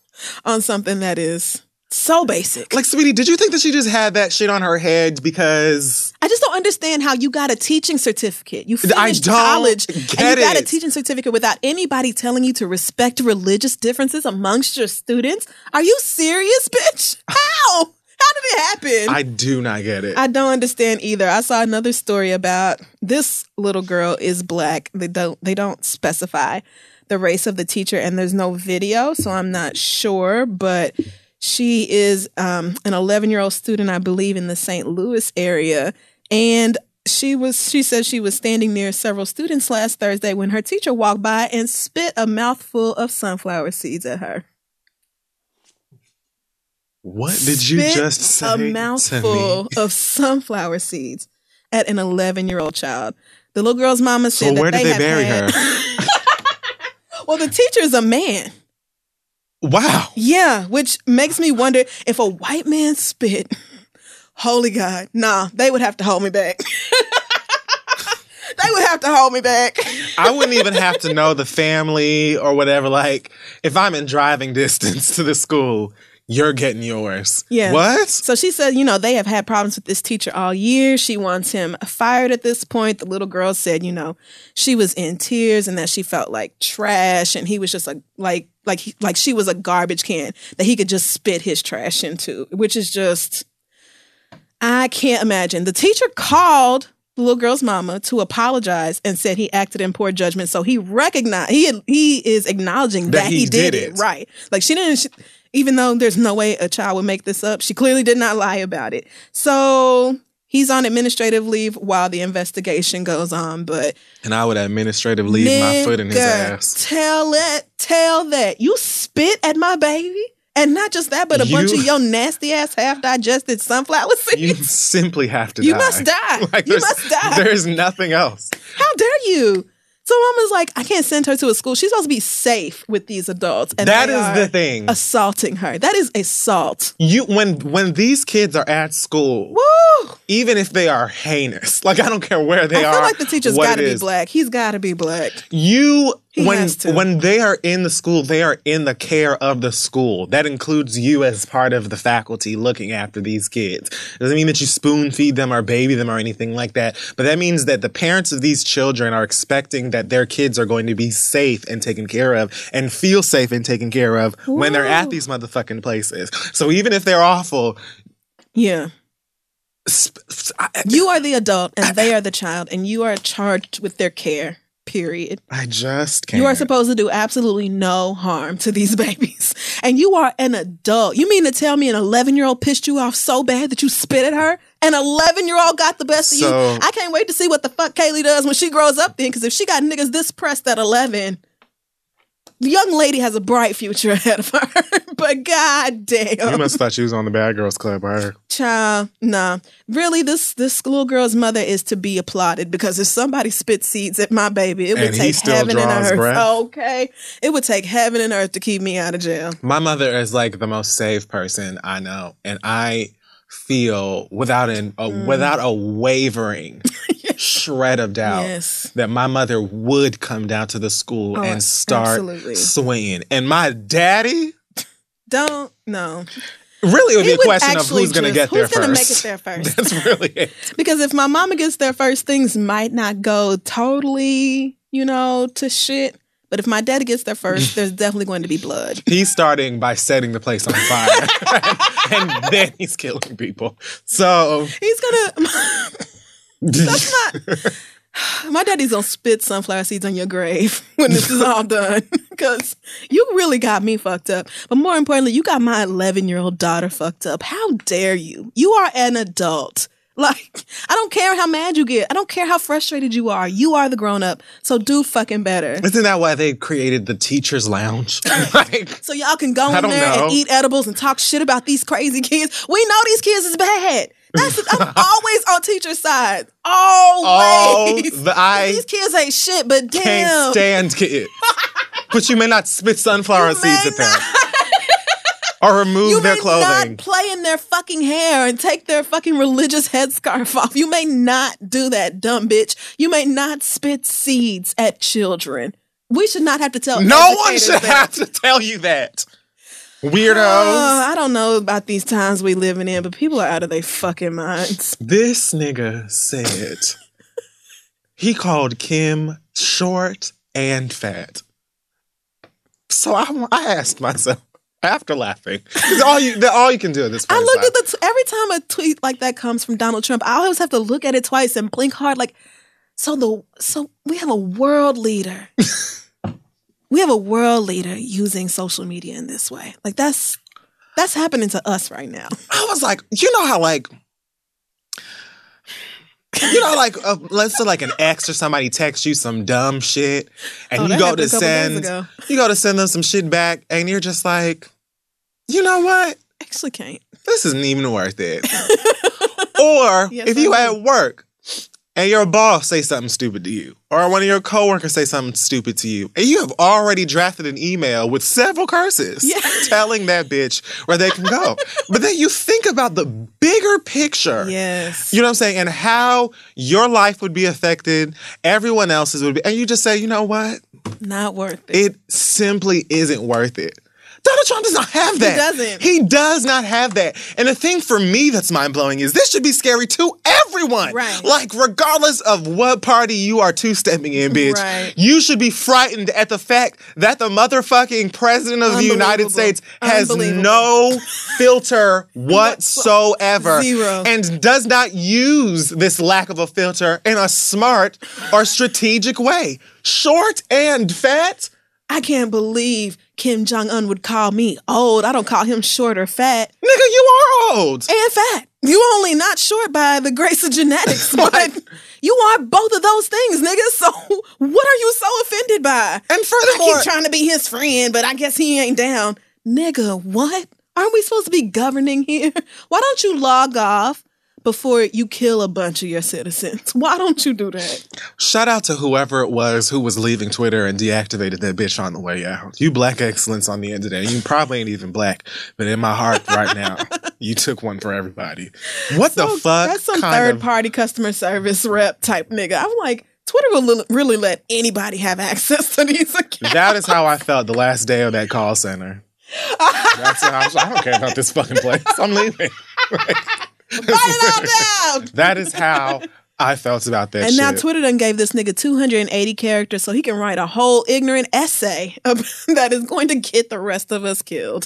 on something that is so basic. Like, sweetie, did you think that she just had that shit on her head because... I just don't understand how you got a teaching certificate. You finished I don't college get and you got it. a teaching certificate without anybody telling you to respect religious differences amongst your students. Are you serious, bitch? How? How did it happen? I do not get it. I don't understand either. I saw another story about this little girl is black. They don't they don't specify the race of the teacher and there's no video, so I'm not sure, but she is um, an eleven-year-old student, I believe, in the Saint Louis area. And she was she said she was standing near several students last Thursday when her teacher walked by and spit a mouthful of sunflower seeds at her. What did you Spit just say? A mouthful of sunflower seeds at an eleven-year-old child. The little girl's mama said so that where did they, they bury had... her? Well, the teacher is a man. Wow. Yeah, which makes me wonder if a white man spit, holy God, nah, they would have to hold me back. They They would have to hold me back. I wouldn't even have to know the family or whatever. Like, if I'm in driving distance to the school, you're getting yours. Yeah. What? So she said, you know, they have had problems with this teacher all year. She wants him fired at this point. The little girl said, you know, she was in tears and that she felt like trash, and he was just a, like, like, he, like she was a garbage can that he could just spit his trash into, which is just, I can't imagine. The teacher called the little girl's mama to apologize and said he acted in poor judgment. So he recognized, he he is acknowledging that, that he, he did, did it. it. Right. Like she didn't, she, even though there's no way a child would make this up, she clearly did not lie about it. So he's on administrative leave while the investigation goes on. But and I would administrative leave my foot in his ass. Tell it, tell that. You spit at my baby? And not just that, but a you, bunch of your nasty ass half digested sunflower seeds. You simply have to you die. You must die. Like you must die. There's nothing else. How dare you? So mama's like, I can't send her to a school. She's supposed to be safe with these adults. And that they is are the thing. Assaulting her. That is assault. You when when these kids are at school, woo, even if they are heinous, like I don't care where they I are. I feel like the teacher's got to be black. He's got to be black. You He when has to. when they are in the school, they are in the care of the school. That includes you as part of the faculty looking after these kids. It doesn't mean that you spoon feed them or baby them or anything like that. But that means that the parents of these children are expecting that their kids are going to be safe and taken care of and feel safe and taken care of Ooh. When they're at these motherfucking places. So even if they're awful, yeah. Sp- I, you are the adult and they are the child, and you are charged with their care. Period. I just can't. You are supposed to do absolutely no harm to these babies. And you are an adult. You mean to tell me an eleven-year-old pissed you off so bad that you spit at her? An eleven-year-old got the best so, of you? I can't wait to see what the fuck Kaylee does when she grows up then, because if she got niggas this pressed at eleven, the young lady has a bright future ahead of her. But goddamn. You must have thought she was on the Bad Girls Club, right? Child, nah. Really, this this little girl's mother is to be applauded, because if somebody spit seeds at my baby, it would and take heaven and earth. Breath. Okay? It would take heaven and earth to keep me out of jail. My mother is like the most safe person I know. And I feel without an a, mm. without a wavering shred of doubt yes. that my mother would come down to the school oh, and start absolutely. swinging. And my daddy don't no. Really, it would he be a would question of who's going to get there first. Who's going to make first. it there first? That's really it. Because if my mama gets there first, things might not go totally, you know, to shit. But if my daddy gets there first, there's definitely going to be blood. He's starting by setting the place on fire. and then he's killing people. So he's going to... That's not... My daddy's gonna spit sunflower seeds on your grave when this is all done, because you really got me fucked up. But more importantly, you got my eleven-year-old daughter fucked up. How dare you? You are an adult. Like, I don't care how mad you get. I don't care how frustrated you are. You are the grown-up, so do fucking better. Isn't that why they created the teacher's lounge? Like, so y'all can go in there know. and eat edibles and talk shit about these crazy kids. We know these kids is bad. That's I'm always on teacher's side. Always. Oh, the, I these kids ain't shit, but damn. Can't stand kids. But you may not spit sunflower you seeds at them. Or remove you their clothing. You may not play in their fucking hair and take their fucking religious headscarf off. You may not do that, dumb bitch. You may not spit seeds at children. We should not have to tell No one should that. have to tell you that. Weirdos. Uh, I don't know about these times we living in, but people are out of their fucking minds. This nigga said he called Kim short and fat. So I, I asked myself, after laughing, because all you all you can do at this point. I looked is at the t- every time a tweet like that comes from Donald Trump, I always have to look at it twice and blink hard. Like, so the so we have a world leader. We have a world leader using social media in this way. Like, that's that's happening to us right now. I was like, you know how like, you know, like uh, let's say like an ex or somebody texts you some dumb shit, and oh, you go to send you go to send them some shit back, and you're just like, you know what? Actually, can't. This isn't even worth it. Or yes, if you I at work and your boss say something stupid to you, or one of your coworkers say something stupid to you, and you have already drafted an email with several curses Yeah. telling that bitch where they can go. But then you think about the bigger picture. Yes. You know what I'm saying? And how your life would be affected, everyone else's would be. And you just say, you know what? Not worth it. It simply isn't worth it. Donald Trump does not have that. He doesn't. He does not have that. And the thing for me that's mind-blowing is this should be scary to everyone. Right. Like, regardless of what party you are two-stepping in, bitch, Right. you should be frightened at the fact that the motherfucking president of the United States has no filter whatsoever. Zero. And does not use this lack of a filter in a smart or strategic way. Short and fat. I can't believe Kim Jong-un would call me old. I don't call him short or fat. Nigga, you are old. And fat. You only not short by the grace of genetics, but you are both of those things, nigga. So what are you so offended by? And I furthermore, keep trying to be his friend, but I guess he ain't down. Nigga, what? Aren't we supposed to be governing here? Why don't you log off before you kill a bunch of your citizens? Why don't you do that? shout out to whoever it was who was leaving Twitter and deactivated that bitch on the way out. You black excellence on the end of that. You probably ain't even black, but in my heart right now, you took one for everybody. What So the fuck? That's some kind third of- party customer service rep type nigga. I'm like, Twitter will li- really let anybody have access to these accounts. That is how I felt the last day of that call center. That's how I, was, I don't care about this fucking place. I'm leaving. Write it all down. That is how I felt about that And shit. now Twitter done gave this nigga two hundred eighty characters so he can write a whole ignorant essay of, that is going to get the rest of us killed.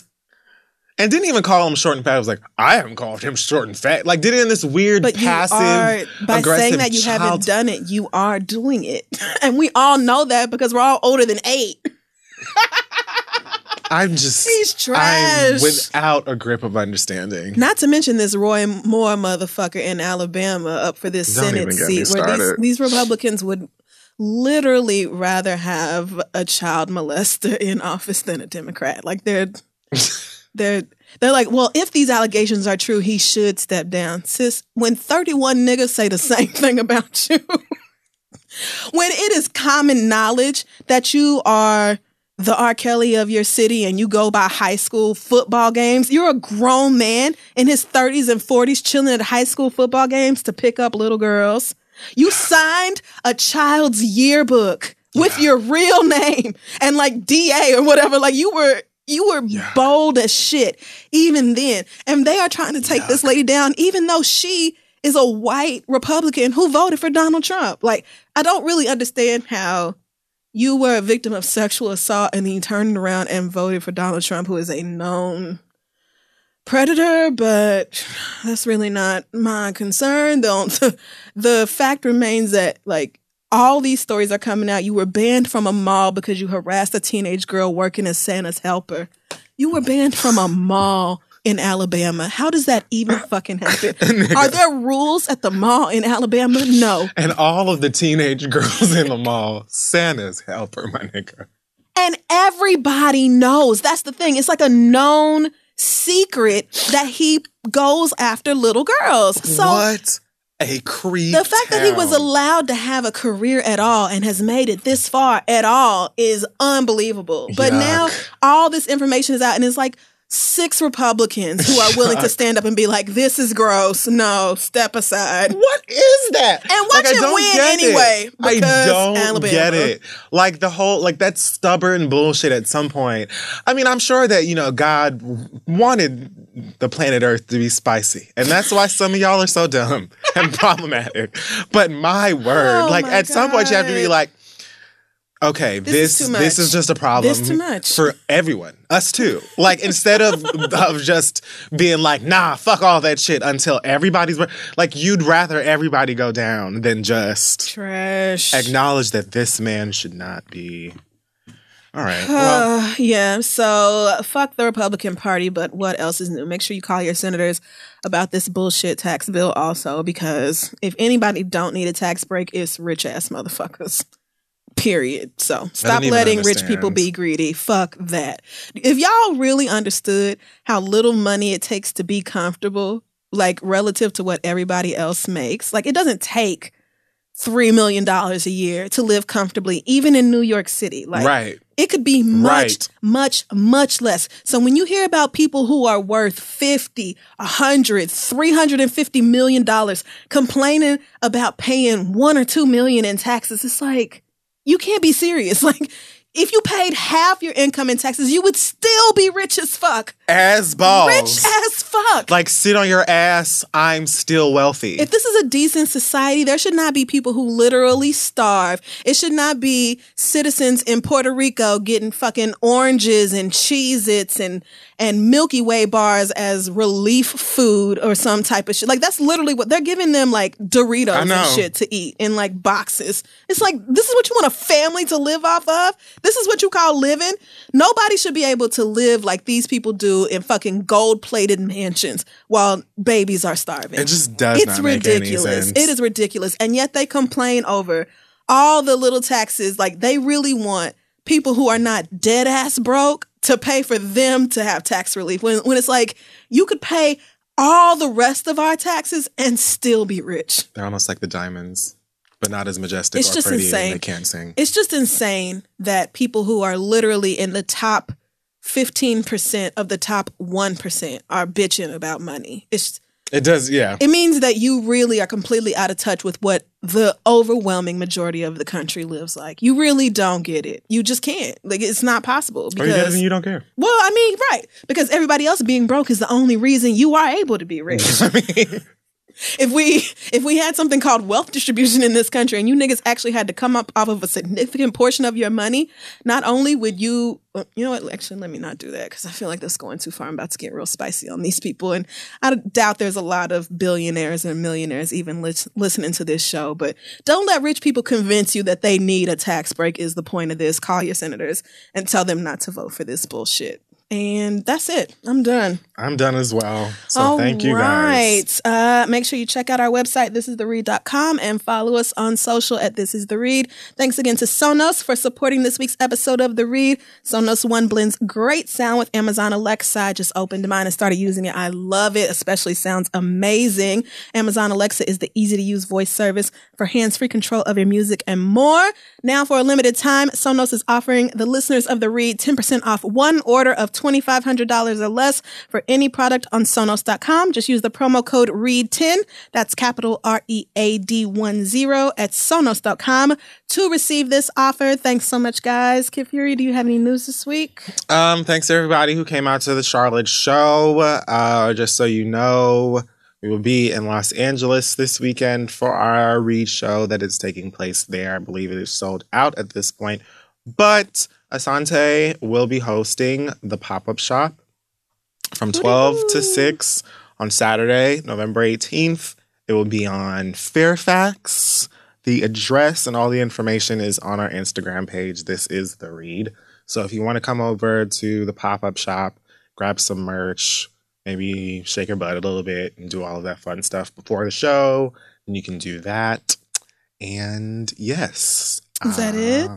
And didn't even call him short and fat. I was like, I haven't called him short and fat. Like, did it in this weird, But passive, you are, by aggressive saying that you child- haven't done it, you are doing it. And we all know that because we're all older than eight. I'm just, He's trash. I'm without a grip of understanding. Not to mention this Roy Moore motherfucker in Alabama up for this Don't Senate even get me seat where these, started. these Republicans would literally rather have a child molester in office than a Democrat. Like they're they're they're like, well, if these allegations are true, he should step down. Sis, when thirty-one niggas say the same thing about you, when it is common knowledge that you are the R. Kelly of your city and you go by high school football games, you're a grown man in his thirties and forties chilling at high school football games to pick up little girls. You signed a child's yearbook with Yeah. your real name and like D A or whatever. Like you were you were Yeah. bold as shit even then. And they are trying to take Yuck. this lady down even though she is a white Republican who voted for Donald Trump. Like, I don't really understand how you were a victim of sexual assault and then you turned around and voted for Donald Trump, who is a known predator, but that's really not my concern. The, the fact remains that, like, all these stories are coming out. You were banned from a mall because you harassed a teenage girl working as Santa's helper. You were banned from a mall in Alabama. How does that even fucking happen? Are there rules at the mall in Alabama? No. And all of the teenage girls in the mall, Santa's helper, my nigga. And everybody knows. That's the thing. It's like a known secret that he goes after little girls. So what a creep. the fact that he was town. allowed to have a career at all and has made it this far at all is unbelievable. But Yuck. now all this information is out and it's like six Republicans who are willing to Yuck. stand up and be like, this is gross. No, step aside. What is that? And watch I him don't win get it. anyway, I because don't Alabama. get it. Like the whole, like that stubborn bullshit at some point. I mean, I'm sure that, you know, God wanted the planet Earth to be spicy. And that's why some of y'all are so dumb and problematic. But my word, Oh like my at some point you have to be God. like, okay, This this is too this much. is just a problem This too much. for everyone, us too. Like instead of of just being like, nah, fuck all that shit until everybody's like, you'd rather everybody go down than just Trash. acknowledge that this man should not be. All right. Well, Uh, yeah, so fuck the Republican Party, but what else is new? Make sure you call your senators about this bullshit tax bill also, because if anybody don't need a tax break, it's rich ass motherfuckers. Period. So stop even letting rich understand. people be greedy. Fuck that. If y'all really understood how little money it takes to be comfortable, like relative to what everybody else makes, like it doesn't take three million dollars a year to live comfortably, even in New York City. Like, right. It could be much, right. much, much less. So when you hear about people who are worth fifty, a hundred, three hundred fifty million dollars complaining about paying one or two million in taxes, it's like, you can't be serious. Like, if you paid half your income in taxes, you would still be rich as fuck. As balls. Rich as fuck. Like, sit on your ass, I'm still wealthy. If this is a decent society, there should not be people who literally starve. It should not be citizens in Puerto Rico getting fucking oranges and Cheez-Its and, and Milky Way bars as relief food or some type of shit. Like, that's literally what they're giving them, like Doritos and shit to eat in like boxes. It's like, this is what you want a family to live off of? This is what you call living? Nobody should be able to live like these people do in fucking gold-plated mansions while babies are starving. It just does it's not make ridiculous. any sense. It is ridiculous. And yet they complain over all the little taxes. Like, they really want people who are not dead ass broke to pay for them to have tax relief. When when it's like, you could pay all the rest of our taxes and still be rich. They're almost like the diamonds, but not as majestic It's or just pretty, insane. and they can't sing. It's just insane that people who are literally in the top fifteen percent of the top one percent are bitching about money. It's It does, yeah. It means that you really are completely out of touch with what the overwhelming majority of the country lives like. You really don't get it. You just can't. Like, it's not possible. Because, or you get it and you don't care. Well, I mean, right. Because everybody else being broke is the only reason you are able to be rich. I mean... If we if we had something called wealth distribution in this country and you niggas actually had to come up off of a significant portion of your money, not only would you, you know what, actually, let me not do that because I feel like that's going too far. I'm about to get real spicy on these people. And I doubt there's a lot of billionaires and millionaires even lis- listening to this show. But don't let rich people convince you that they need a tax break is the point of this. Call your senators and tell them not to vote for this bullshit. And that's it. I'm done. I'm done as well. So All thank you guys. right. Uh, make sure you check out our website, this is the read dot com, and follow us on social at This Is The Read. Thanks again to Sonos for supporting this week's episode of The Read. Sonos One blends great sound with Amazon Alexa. I just opened mine and started using it. I love it, especially sounds amazing. Amazon Alexa is the easy-to-use voice service for hands-free control of your music and more. Now, for a limited time, Sonos is offering the listeners of The Read ten percent off one order of twenty-five hundred dollars or less for any product on Sonos dot com. Just use the promo code read ten. That's capital R E A D one zero at Sonos dot com to receive this offer. Thanks so much, guys. Kid Fury, do you have any news this week? Um, thanks to everybody who came out to the Charlotte show. Uh, just so you know, we will be in Los Angeles this weekend for our Read show that is taking place there. I believe it is sold out at this point. But Asante will be hosting the pop-up shop from twelve to six on Saturday, November eighteenth. It will be on Fairfax. The address and all the information is on our Instagram page. This is The Read. So if you want to come over to the pop-up shop, grab some merch, maybe shake your butt a little bit and do all of that fun stuff before the show, then you can do that. And yes. Is that it?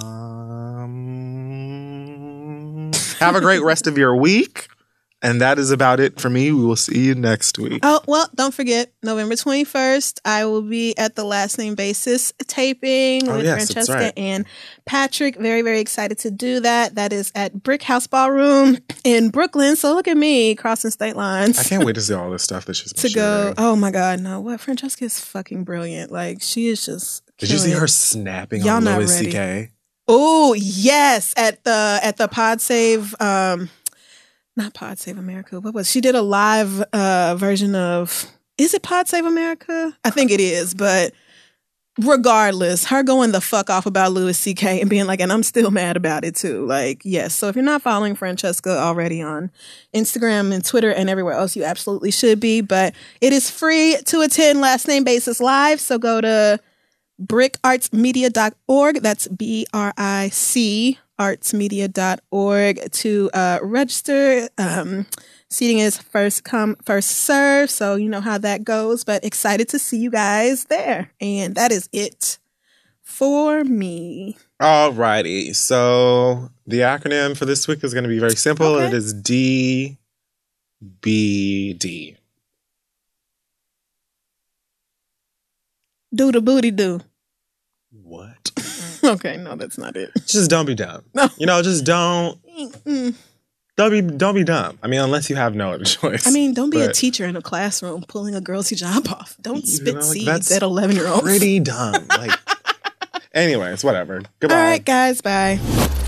Um, have a great rest of your week. And that is about it for me. We will see you next week. Oh, well, don't forget, November twenty-first, I will be at the Last Name Basis taping oh, with yes, Francesca right. and Patrick. Very, very excited to do that. That is at Brick House Ballroom in Brooklyn. So look at me crossing state lines. I can't wait to see all this stuff that she's to go. Oh my God, no! What Francesca is fucking brilliant. Like, she is just. Did you see it. her snapping Y'all on not Louis ready. C K? Oh yes, at the at the Pod Save. Um, Not Pod Save America. What was she did a live uh, version of? Is it Pod Save America? I think it is, but regardless, her going the fuck off about Louis C K and being like, and I'm still mad about it too. Like, yes. So if you're not following Francesca already on Instagram and Twitter and everywhere else, you absolutely should be. But it is free to attend Last Name Basis Live. So go to brick arts media dot org. That's B R I C arts media dot org to uh, register. Um, seating is first come, first serve. So you know how that goes, but excited to see you guys there. And that is it for me. Alrighty. So the acronym for this week is going to be very simple. Okay. It is D B D. Do the booty do. What? Okay, no, that's not it. Just don't be dumb. No. You know, just don't. Mm-mm. Don't be don't be dumb. I mean, unless you have no other choice. I mean, don't be But, a teacher in a classroom pulling a girl's hijab off. Don't you spit know, like, seeds that's at eleven year olds. Pretty dumb. Like, anyways, whatever. Goodbye. All right, guys. Bye.